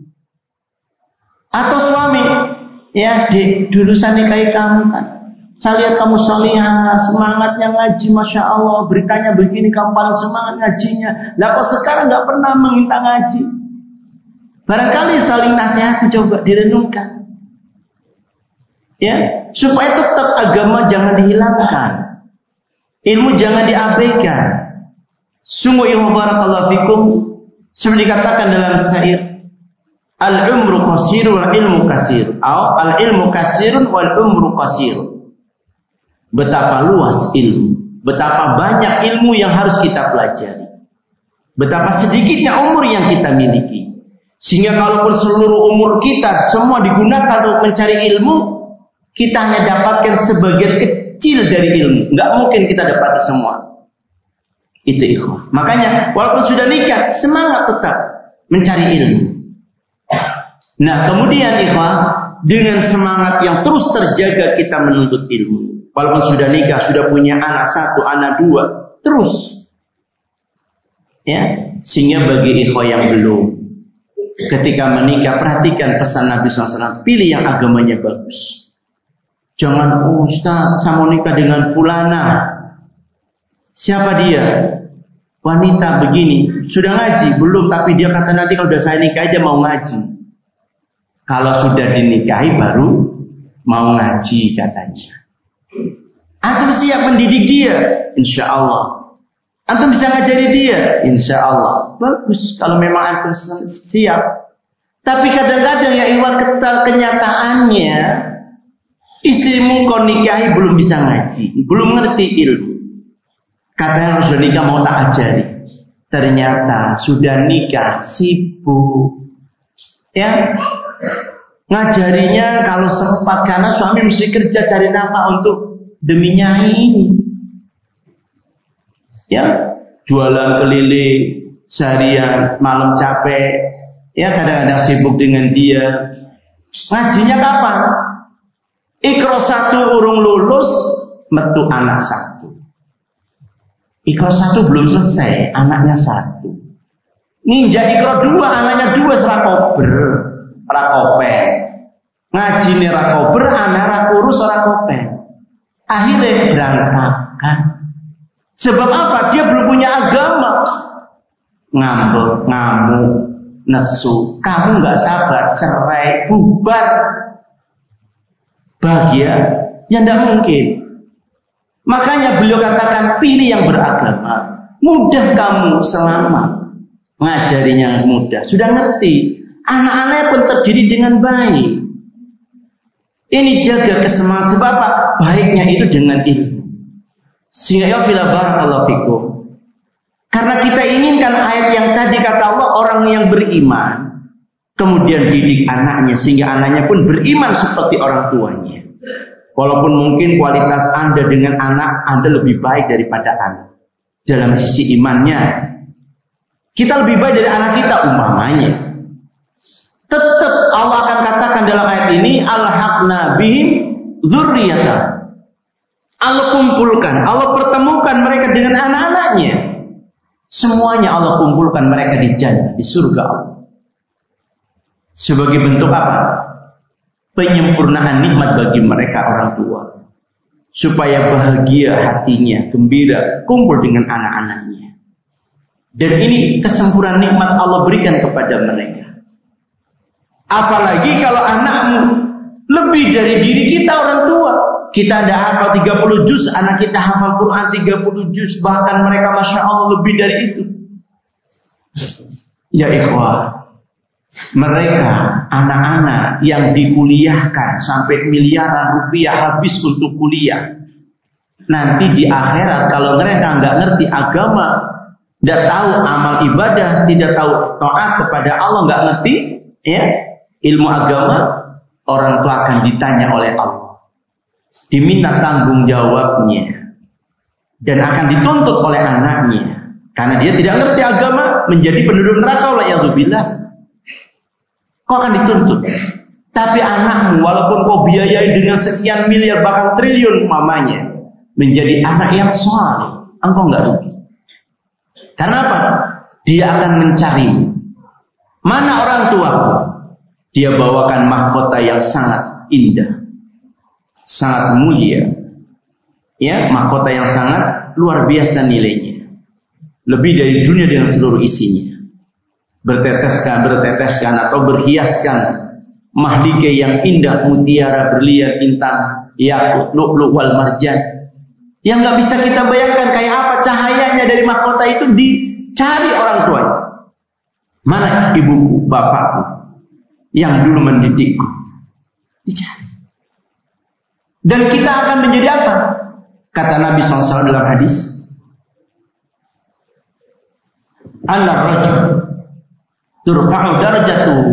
Atau suami, ya dek, dulu saya nikahi kamu kan, saya lihat kamu salihah, semangatnya ngaji, masya Allah, beritanya begini kamu paling semangat ngajinya. Lah kok sekarang nggak pernah meminta ngaji? Barangkali saling nasihat coba direnungkan. Ya, supaya tetap agama jangan dihilangkan, ilmu jangan diabaikan. Sungguh ya barakallahu fikum, seperti dikatakan dalam syair, al-umru qasir wal ilmu kasir, atau al-ilmu kasirun wal umru qasir. Betapa luas ilmu, betapa banyak ilmu yang harus kita pelajari, betapa sedikitnya umur yang kita miliki, sehingga kalaupun seluruh umur kita semua digunakan untuk mencari ilmu, kita hanya dapatkan sebagian kecil dari ilmu. Nggak mungkin kita dapati semua. Itu ikhwah. Makanya walaupun sudah nikah, semangat tetap mencari ilmu. Nah kemudian ikhwah, dengan semangat yang terus terjaga kita menuntut ilmu. Walaupun sudah nikah, sudah punya anak satu, anak dua, terus. Ya, sehingga bagi ikhwah yang belum, ketika menikah, perhatikan pesan Nabi shallallahu alaihi wasallam, pilih yang agamanya bagus. Jangan, oh Ustaz, saya mau nikah dengan fulana. Siapa dia? Wanita begini. Sudah ngaji? Belum, tapi dia kata nanti kalau sudah saya nikah aja mau ngaji. Kalau sudah dinikahi baru mau ngaji katanya. Antum siap mendidik dia? Insya Allah. Antum bisa ngajari dia? Insya Allah. Bagus, kalau memang antum siap. Tapi kadang-kadang ya iwan kenyataannya, istrimu kau nikahi belum bisa ngaji, belum ngerti ilmu. Katanya sudah nikah mau tak ajari. Ternyata sudah nikah sibuk. Ya, ngajarinya kalau sempat karena suami mesti kerja cari nafkah untuk demi nyai ini. Ya, jualan keliling seharian, malam capek. Ya, kadang-kadang sibuk dengan dia. Ngajinya kapan? Iqra satu urung lulus, metu anak satu. Iqra satu belum selesai, anaknya satu. Ninja Iqra dua, anaknya dua, serakober, rakope. Ngaji nih rakober, anak rakurus rakope. Akhirnya berantakan. Sebab apa? Dia belum punya agama. Ngambek, ngamuk, nesu. Kamu nggak sabar, cerai, bubar. Bahagia? Ya tidak mungkin. Makanya beliau katakan pilih yang beragama. Mudah kamu selamat. Ngajarinya mudah. Sudah ngerti. Anak-anaknya pun terdidik dengan baik. Ini jaga kesemangat. Sebab apa? Baiknya itu dengan ilmu. Sehingga ya fila barakallahu fikum. Karena kita inginkan ayat yang tadi kata Allah, orang yang beriman kemudian didik anaknya sehingga anaknya pun beriman seperti orang tuanya. Walaupun mungkin kualitas Anda dengan anak Anda lebih baik daripada anak dalam sisi imannya. Kita lebih baik dari anak kita umpamanya. Tetap Allah akan katakan dalam ayat ini, alhaqna bihim dzurriyyata. Allah kumpulkan, Allah pertemukan mereka dengan anak-anaknya. Semuanya Allah kumpulkan mereka di jannah, di surga Allah. Sebagai bentuk apa? Penyempurnaan nikmat bagi mereka orang tua. Supaya bahagia hatinya, gembira, kumpul dengan anak-anaknya. Dan ini kesempurnaan nikmat Allah berikan kepada mereka. Apalagi kalau anakmu lebih dari diri kita orang tua. Kita ada hafal tiga puluh juz, anak kita hafal Quran tiga puluh juz, bahkan mereka Masya Allah lebih dari itu. Ya ikhwah, mereka anak-anak yang dikuliahkan sampai miliaran rupiah habis untuk kuliah. Nanti di akhirat kalau mereka nggak ngerti agama, tidak tahu amal ibadah, tidak tahu taat kepada Allah, nggak ngerti ya ilmu agama, orang tua akan ditanya oleh Allah, diminta tanggung jawabnya, dan akan dituntut oleh anaknya karena dia tidak ngerti agama, menjadi penduduk neraka. Wa'iyadzubillah. Kau akan dituntut. Tapi anakmu walaupun kau kau biayai dengan sekian miliar bahkan triliun mamanya menjadi anak yang saleh, engkau enggak rugi. Karena apa? Dia akan mencari mana orang tua. Dia bawakan mahkota yang sangat indah, sangat mulia. Ya, mahkota yang sangat luar biasa nilainya. Lebih dari dunia dengan seluruh isinya. Berteteskan, berteteskan atau berhiaskan mahlike yang indah, mutiara, berlian, intan, yakut, lu'lu' wal marjan. Yang nggak bisa kita bayangkan kayak apa cahayanya dari mahkota itu dicari orang tuanya. Mana ibuku, bapakku yang dulu mendidikku? Dicari. Dan kita akan menjadi apa? Kata Nabi shallallahu alaihi wasallam dalam hadis, An-rajul turfa'u darajatuhu.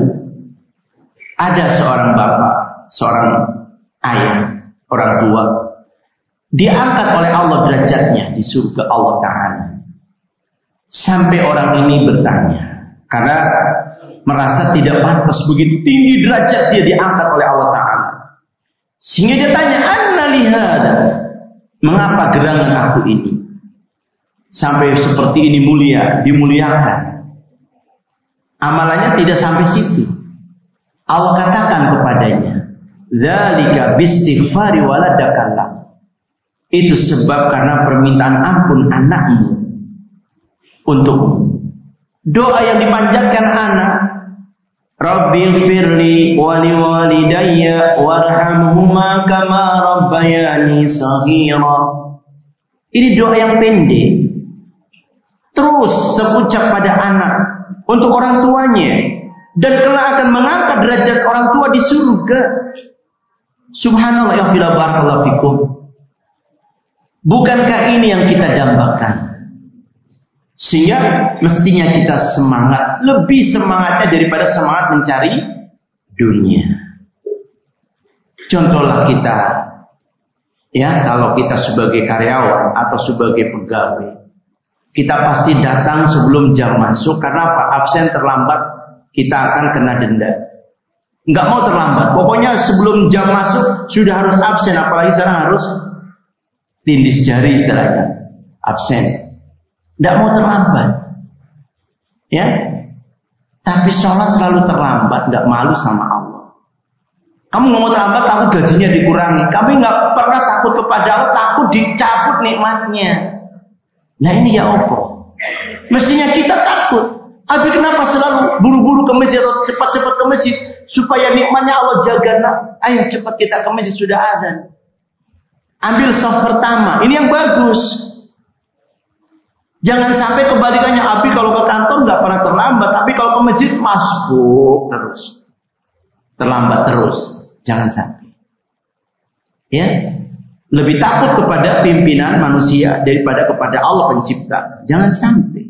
Ada seorang bapak, seorang ayah, orang tua, diangkat oleh Allah derajatnya di surga Allah Ta'ala. Sampai orang ini bertanya, karena merasa tidak pantas begitu tinggi derajat dia diangkat oleh Allah Ta'ala. Sehingga dia tanya, anna lihada, mengapa gerangan aku ini sampai seperti ini mulia, dimuliakan? Amalannya tidak sampai situ. Allah katakan kepadanya, dzalika bistighfari waladakallah. Itu sebab karena permintaan ampun anakmu untukmu. Doa yang dipanjatkan anak, Rabbighfirli wa liwalidayya warhamhuma kama rabbayani shaghira. Ini doa yang pendek, terus terucap pada anak untuk orang tuanya, dan kelak akan mengangkat derajat orang tua di surga. Subhanallah, ya fila barakallahu fikum. Bukankah ini yang kita dambakan? Sehingga mestinya kita semangat, lebih semangatnya daripada semangat mencari dunia. Contohlah kita, ya, kalau kita sebagai karyawan atau sebagai pegawai, kita pasti datang sebelum jam masuk. Karena apa? Absen terlambat, kita akan kena denda. Enggak mau terlambat. Pokoknya sebelum jam masuk sudah harus absen. Apalagi sekarang harus tindis jari istilahnya. Absen. Enggak mau terlambat. Ya. Tapi sholat selalu terlambat. Enggak malu sama Allah. Kamu nggak mau terlambat, takut gajinya dikurangi. Kamu nggak pernah takut kepada Allah, takut dicabut nikmatnya. Nah ini ya apa? Mestinya kita takut. Tapi kenapa selalu buru-buru ke masjid atau cepat-cepat ke masjid supaya nikmatnya Allah jaga? Nah, ayo cepat kita ke masjid, sudah azan. Ambil saf pertama. Ini yang bagus. Jangan sampai kebalikannya. Abi kalau ke kantor nggak pernah terlambat, tapi kalau ke masjid masuk terus, terlambat terus. Jangan sampai. Ya. Lebih takut kepada pimpinan manusia daripada kepada Allah pencipta. Jangan sampai.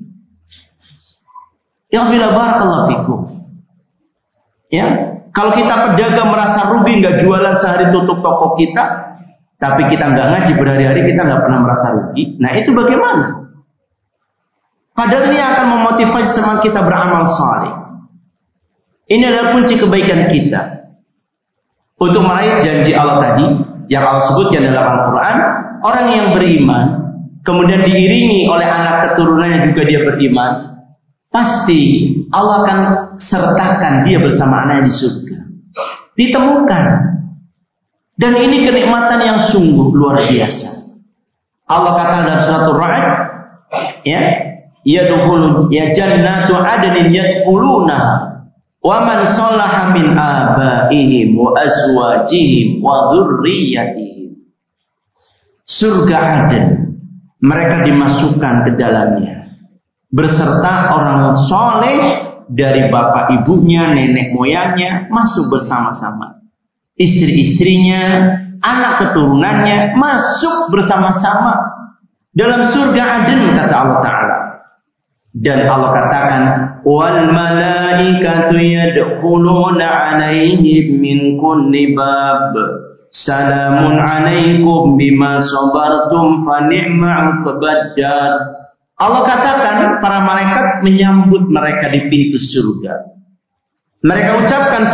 Ya bila barakallahu fikum. Ya, kalau kita pedagang merasa rugi nggak jualan sehari tutup toko kita, tapi kita nggak ngaji berhari-hari, kita nggak pernah merasa rugi. Nah itu bagaimana? Padahal ini akan memotivasi semangat kita beramal saleh. Ini adalah kunci kebaikan kita untuk meraih janji Allah tadi. Yang Allah sebutkan dalam Al-Quran, orang yang beriman, kemudian diiringi oleh anak keturunannya juga dia beriman, pasti Allah akan sertakan dia bersama anaknya di surga. Ditemukan. Dan ini kenikmatan yang sungguh luar biasa. Allah katakan dalam surat Ar-Ra'd, ya, yadkhulun ya jannatu adnin yadkhuluna wa man salaha min abaihim wa azwajihim wa dzurriyyatihim. Surga Aden, mereka dimasukkan ke dalamnya beserta orang soleh dari bapak ibunya, nenek moyangnya, masuk bersama-sama. Istri-istrinya, anak keturunannya masuk bersama-sama dalam surga Aden, kata Allah Ta'ala. Dan Allah katakan, wal malaikatu yadkhuluna 'alaihim min kulli bab salamun 'alaikum bima sabartum fa ni'ma 'uqbaddar. Allah katakan para malaikat menyambut mereka di pintu surga. Mereka ucapkan salam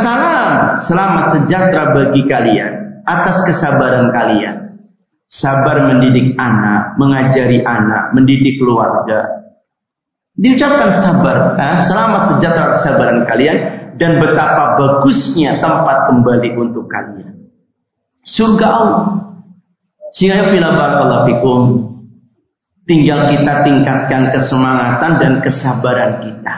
salam, selamat sejahtera bagi kalian atas kesabaran kalian. Sabar mendidik anak, mengajari anak, mendidik keluarga. Diucapkan sabar, eh, selamat sejahtera kesabaran kalian, dan betapa bagusnya tempat kembali untuk kalian. Surga Allah. Sehingga bila barakallahu fikum, tinggal kita tingkatkan kesemangatan dan kesabaran kita.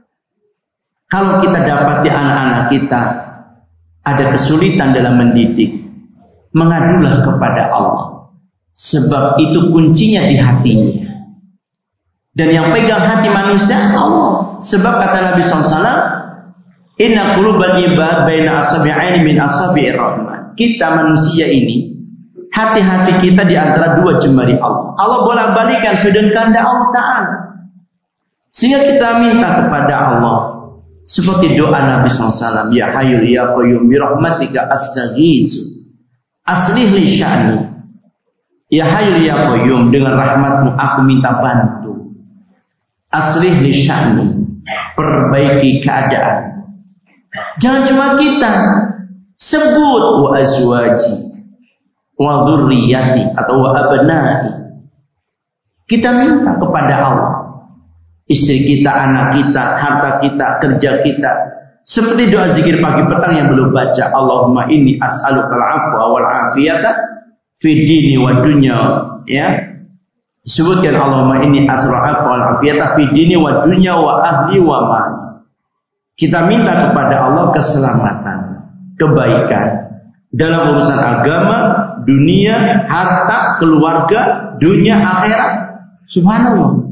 Kalau kita dapati anak-anak kita ada kesulitan dalam mendidik, mengadulah kepada Allah. Sebab itu kuncinya di hatinya. Dan yang pegang hati manusia Allah. Sebab kata Nabi shallallahu alaihi wasallam, inna qulubal ibad baina asabi'aini min asabi'ir rahman. Kita manusia ini, hati-hati kita di antara dua jemari Allah. Allah bolak-balikan sedang kehendak Allah Ta'ala. Sehingga kita minta kepada Allah. Seperti doa Nabi shallallahu alaihi wasallam, ya hayyul ya qayyum bi rahmatika astaghiitsu aslih li sya'ni. Ya hayyul ya qayyum, dengan rahmatmu aku minta bantu. Aslih li sya'ni, perbaiki keadaan. Jangan cuma kita sebut wa azwaji wa dzurriyyati atau wa abna'i. Kita minta kepada Allah. Istri kita, anak kita, harta kita, kerja kita. Seperti doa zikir pagi petang yang belum baca. Allahumma inni as'alukal afwa wal afiyata fi dini wa dunya. Ya. Sebutkan Allahumma inni as'alukal afwa wal afiyata fi dini wa dunya wa ahli wa mali. Kita minta kepada Allah keselamatan, kebaikan dalam urusan agama, dunia, harta, keluarga, dunia, akhirat. Subhanallah.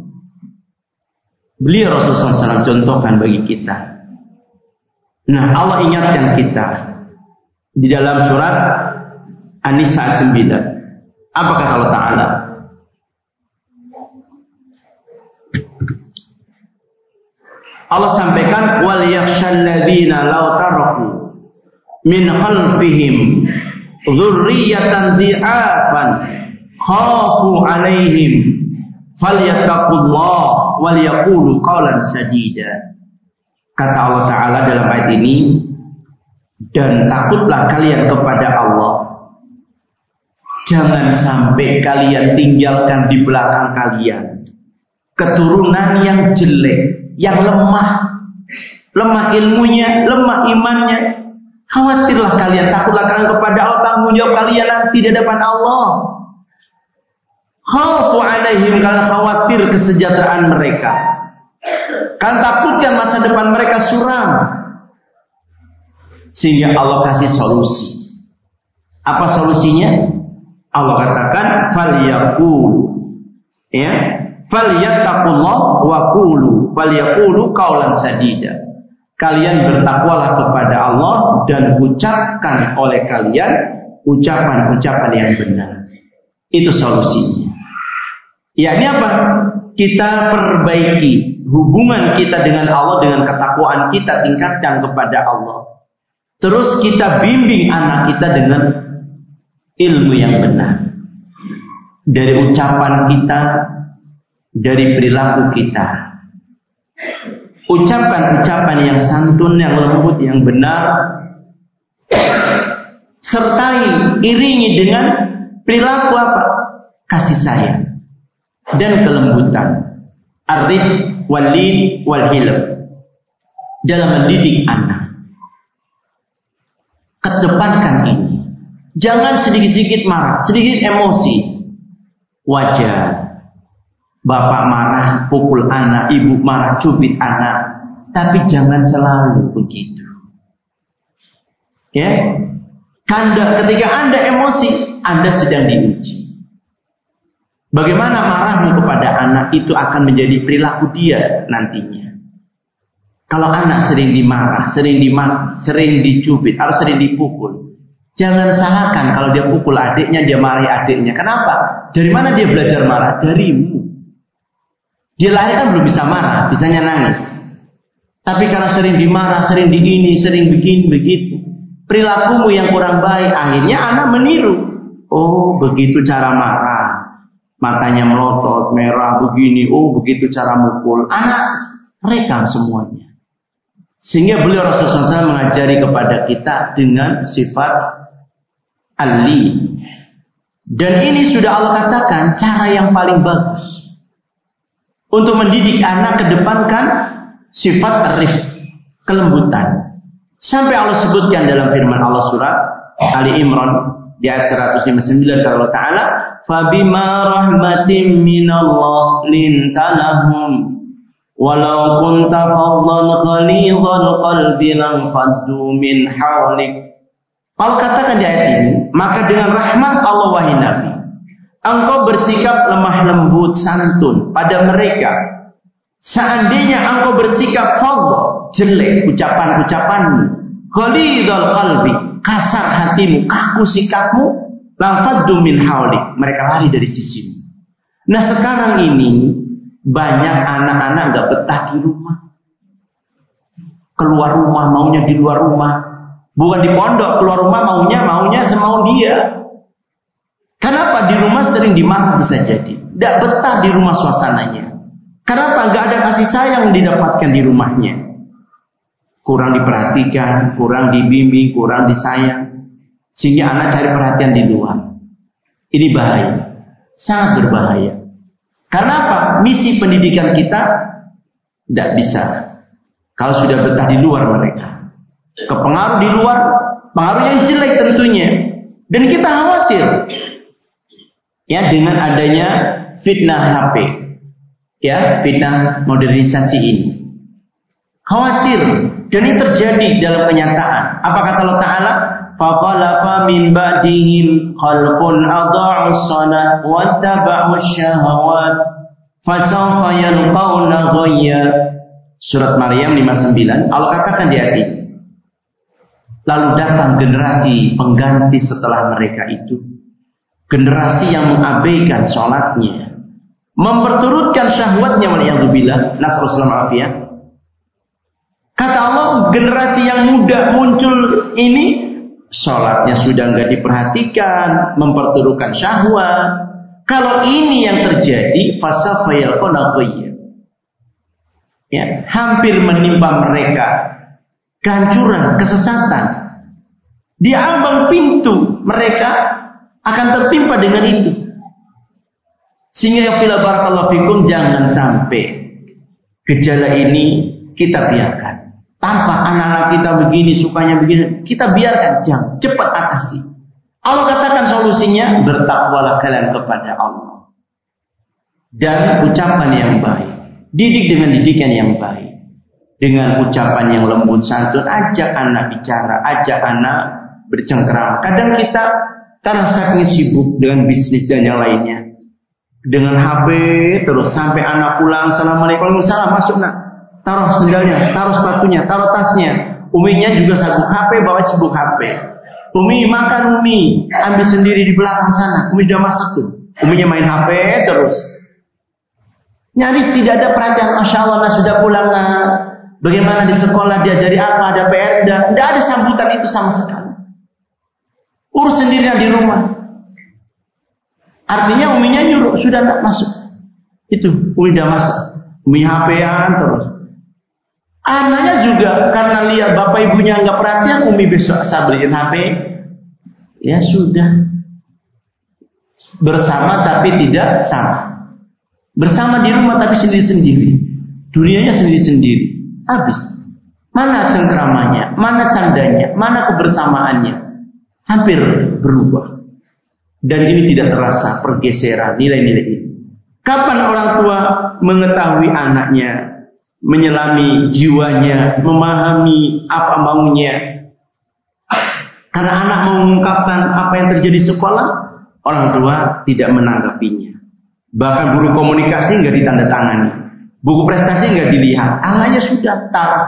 Beliau Rasulullah shallallahu alaihi wasallam contohkan bagi kita. Nah, Allah ingatkan kita di dalam surat An-Nisa sembilan. Apa kata Allah Ta'ala? Allah sampaikan, wal yakhshal ladzina law taraku min khalfihim dzurriyyatan dhi'afan khafu 'alaihim falyattaqullah wal yaqulu qawlan sadida. Kata Allah Ta'ala dalam ayat ini, dan takutlah kalian kepada Allah. Jangan sampai kalian tinggalkan di belakang kalian keturunan yang jelek, yang lemah, lemah ilmunya, lemah imannya. Khawatirlah kalian, takutlah kalian kepada Allah, tanggung jawab kalian nanti di hadapan Allah. Khawfu alaihim, kalian khawatir kesejahteraan mereka. Kalian takutkan masa depan mereka suram. Sehingga Allah kasih solusi. Apa solusinya? Allah katakan falyaqulu, ya, falyattaqullah wa qulu falyaqulu qaulan sadida. Kalian bertakwalah kepada Allah dan ucapkan oleh kalian ucapan-ucapan yang benar. Itu solusinya. Ya, ini apa? Kita perbaiki hubungan kita dengan Allah, dengan ketakwaan kita tingkatkan kepada Allah. Terus kita bimbing anak kita dengan ilmu yang benar. Dari ucapan kita, dari perilaku kita. Ucapan-ucapan yang santun, yang lembut, yang benar, sertai, iringi dengan perilaku apa? Kasih sayang dan kelembutan. Arif walin wal hilm dalam mendidik anak. Kedepankan ini. Jangan sedikit-sedikit marah, sedikit emosi. Wajar. Bapak marah, pukul anak, ibu marah, cubit anak. Tapi jangan selalu begitu. Ya. Anda, ketika Anda emosi, Anda sedang diuji. Bagaimana marahmu kepada anak itu akan menjadi perilaku dia nantinya. Kalau anak sering dimarah, sering dimaki, sering dicubit, atau sering dipukul, jangan salahkan kalau dia pukul adiknya, dia marahi adiknya. Kenapa? Dari mana dia belajar marah? Darimu. Dia lahir kan belum bisa marah, bisanya nangis. Tapi karena sering dimarah, sering di ini, sering begini, begitu, perilakumu yang kurang baik, akhirnya anak meniru. Oh, begitu cara marah. Matanya melotot, merah, begini. Oh, begitu cara mukul. Anak rekam semuanya. Sehingga beliau Rasulullah shallallahu alaihi wasallam mengajari kepada kita dengan sifat al-lin. Dan ini sudah Allah katakan cara yang paling bagus untuk mendidik anak, kedepankan sifat rifq, kelembutan. Sampai Allah sebutkan dalam firman Allah surat Ali Imran di ayat seratus lima puluh sembilan kata Allah Ta'ala, "Fabima rahmatin minallah lintalahum walau kunta faddan ghalidhal qalbi lam faddu min hawlik." Allah katakan di ayat ini, maka dengan rahmat Allah wahai Nabi, engkau bersikap lemah lembut, santun pada mereka. Seandainya engkau bersikap fadl, jelek ucapan-ucapanmu, ghalidhal qalbi, kasar hatimu, kaku sikapmu, lafaddu min haulik, mereka lari dari sisimu. Nah sekarang ini banyak anak-anak gak betah di rumah, keluar rumah maunya di luar rumah, bukan di pondok, keluar rumah maunya maunya semau dia. Kenapa? Di rumah sering dimarah bisa jadi, gak betah di rumah suasananya. Kenapa? Gak ada kasih sayang didapatkan di rumahnya. Kurang diperhatikan, kurang dibimbing, kurang disayang, sehingga anak cari perhatian di luar. Ini bahaya, sangat berbahaya. Karena apa? Misi pendidikan kita tidak bisa kalau sudah betah di luar mereka. Kepengaruh di luar, pengaruh yang jelek tentunya. Dan kita khawatir ya dengan adanya fitnah H P, ya fitnah modernisasi ini. Khawatir. Dan ini terjadi dalam kenyataan. Apa kata Allah Ta'ala? فَقَلَفَ مِنْ بَعْدِهِمْ خَلْفٌ أَضَاعُوا الصَّلَاةَ وَاتَّبَعُوا الشَّهَوَاتِ فَسَوْفَ يَلْقَوْنَ غَيًّا. Surat Maryam lima puluh sembilan. Allah katakan di ayat ini, lalu datang generasi pengganti setelah mereka itu, generasi yang mengabaikan sholatnya, memperturutkan syahwatnya, waliyadzubillah, nasallallahu alaihi wasallam. Kata Allah, generasi yang muda muncul ini, sholatnya sudah nggak diperhatikan, memperturutkan syahwat. Kalau ini yang terjadi, fasawfa yalqawna ghayya, ya, hampir menimpa mereka kehancuran, kesesatan. Di ambang pintu mereka akan tertimpa dengan itu. Sehingga ya fila barakallahu fikum, jangan sampai gejala ini kita biarkan. Tanpa anak-anak kita begini, sukanya begini, kita biarkan, jangan, cepat atasi. Allah katakan solusinya, bertakwalah kalian kepada Allah. Dan ucapan yang baik, didik dengan didikan yang baik, dengan ucapan yang lembut santun, ajak anak bicara, ajak anak bercengkerama. Kadang kita karena saking sibuk dengan bisnis dan yang lainnya, dengan H P terus sampai anak pulang, assalamualaikum, salam, masuk nak. Taruh sendalnya, taruh sepatunya, taruh tasnya. Uminya juga sibuk H P, bawa sibuk H P. Umi makan, Umi ambil sendiri di belakang sana. Umi udah masuk tuh. Uminya main H P terus. Nyaris tidak ada perhatian. Masya Allah, nah sudah pulang nah. Bagaimana di sekolah, diajari apa, ada P R, tidak ada sambutan itu sama sekali. Urus sendirian di rumah. Artinya uminya nyuruh, sudah nak masuk. Itu, Umi udah masuk. Umi H P-an terus. Anaknya juga karena lihat bapak ibunya nggak perhatian, Umi besok saya beliin H P. Ya sudah. Bersama tapi tidak sama. Bersama di rumah tapi sendiri-sendiri. Dunianya sendiri-sendiri. Habis. Mana cengkeramanya, mana candanya, mana kebersamaannya. Hampir berubah. Dan ini tidak terasa pergeseran nilai-nilai ini. Kapan orang tua mengetahui anaknya, menyelami jiwanya, memahami apa maunya? Karena anak mengungkapkan apa yang terjadi di sekolah, orang tua tidak menanggapinya. Bahkan guru komunikasi nggak ditandatangani, buku prestasi nggak dilihat, anaknya sudah taruh.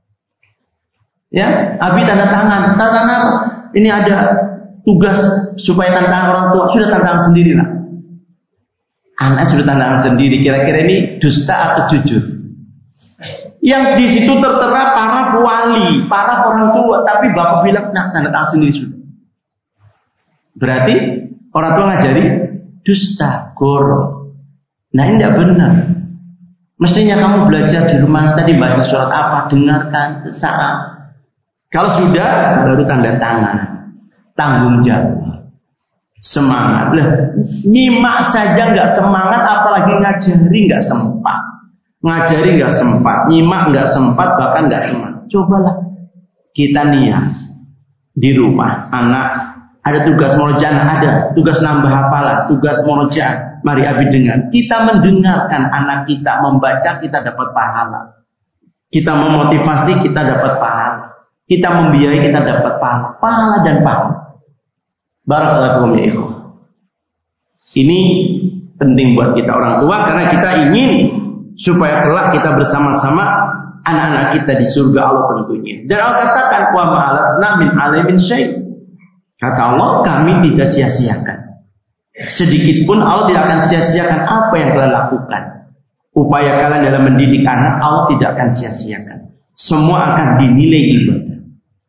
Ya, Abi tanda tangan, tanda tangan apa? Ini ada tugas supaya tanda tangan orang tua, sudah tanda tangan sendiri lah. Anak sudah tanda tangan sendiri, kira-kira ini dusta atau jujur? Yang di situ tertera para wali, para orang tua, tapi bapak bilang, nah tanda tangan sendiri sudah. Berarti orang tua ngajari dusta, goro. Nah ini tidak benar. Mestinya kamu belajar di rumah tadi baca surat apa, dengarkan saat. Kalau sudah baru tanda tangan, tanggung jawab, semangat. Lah, nyimak saja nggak semangat, apalagi ngajari nggak sempat. Ngajari nggak sempat, nyimak nggak sempat, bahkan nggak semangat. Cobalah kita niat di rumah, anak ada tugas murojaah, ada tugas nambah hafalan, tugas murojaah. Mari abi dengar. Kita mendengarkan anak kita membaca, kita dapat pahala. Kita memotivasi, kita dapat pahala. Kita membiayai, kita dapat pahala. Pahala dan pahala. Barakallahu fiikum. Ini penting buat kita orang tua, karena kita ingin supaya kelak kita bersama-sama anak-anak kita di surga Allah tentunya. Dan Allah katakan, wa ma'alatna min alimin syai'. Kata Allah, kami tidak sia-siakan. Sedikit pun Allah tidak akan sia-siakan apa yang kalian lakukan. Upaya kalian dalam mendidik anak, Allah tidak akan sia-siakan. Semua akan dinilai ibadah.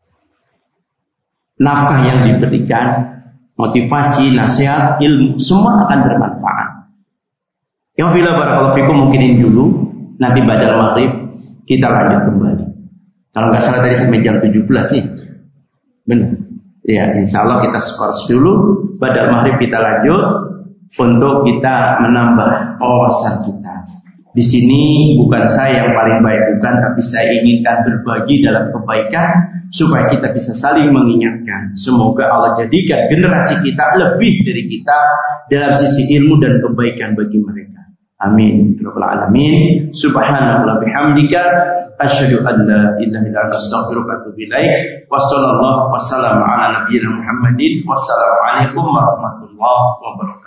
Nafkah yang diberikan, motivasi, nasihat, ilmu, semua akan bermanfaat. Yang fila barakallahu fikum, mungkin ini dulu. Nanti badal maghrib kita lanjut kembali. Kalau nggak salah tadi sampai jam tujuh belas nih. Benar. Ya, insya Allah kita skors dulu. Badal maghrib kita lanjut untuk kita menambah wawasan kita. Di sini bukan saya yang paling baik, bukan, tapi saya inginkan berbagi dalam kebaikan supaya kita bisa saling mengingatkan. Semoga Allah jadikan generasi kita lebih dari kita dalam sisi ilmu dan kebaikan bagi mereka. Amin. Rabbal alamin. Subhanallah bihamdika asyhadu an la ilaha illa anta astaghfiruka wa atubu ilaik. Wa sallallahu wa sallama ala nabiyyina Muhammadin. Wassalamu alaikum warahmatullahi wabarakatuh.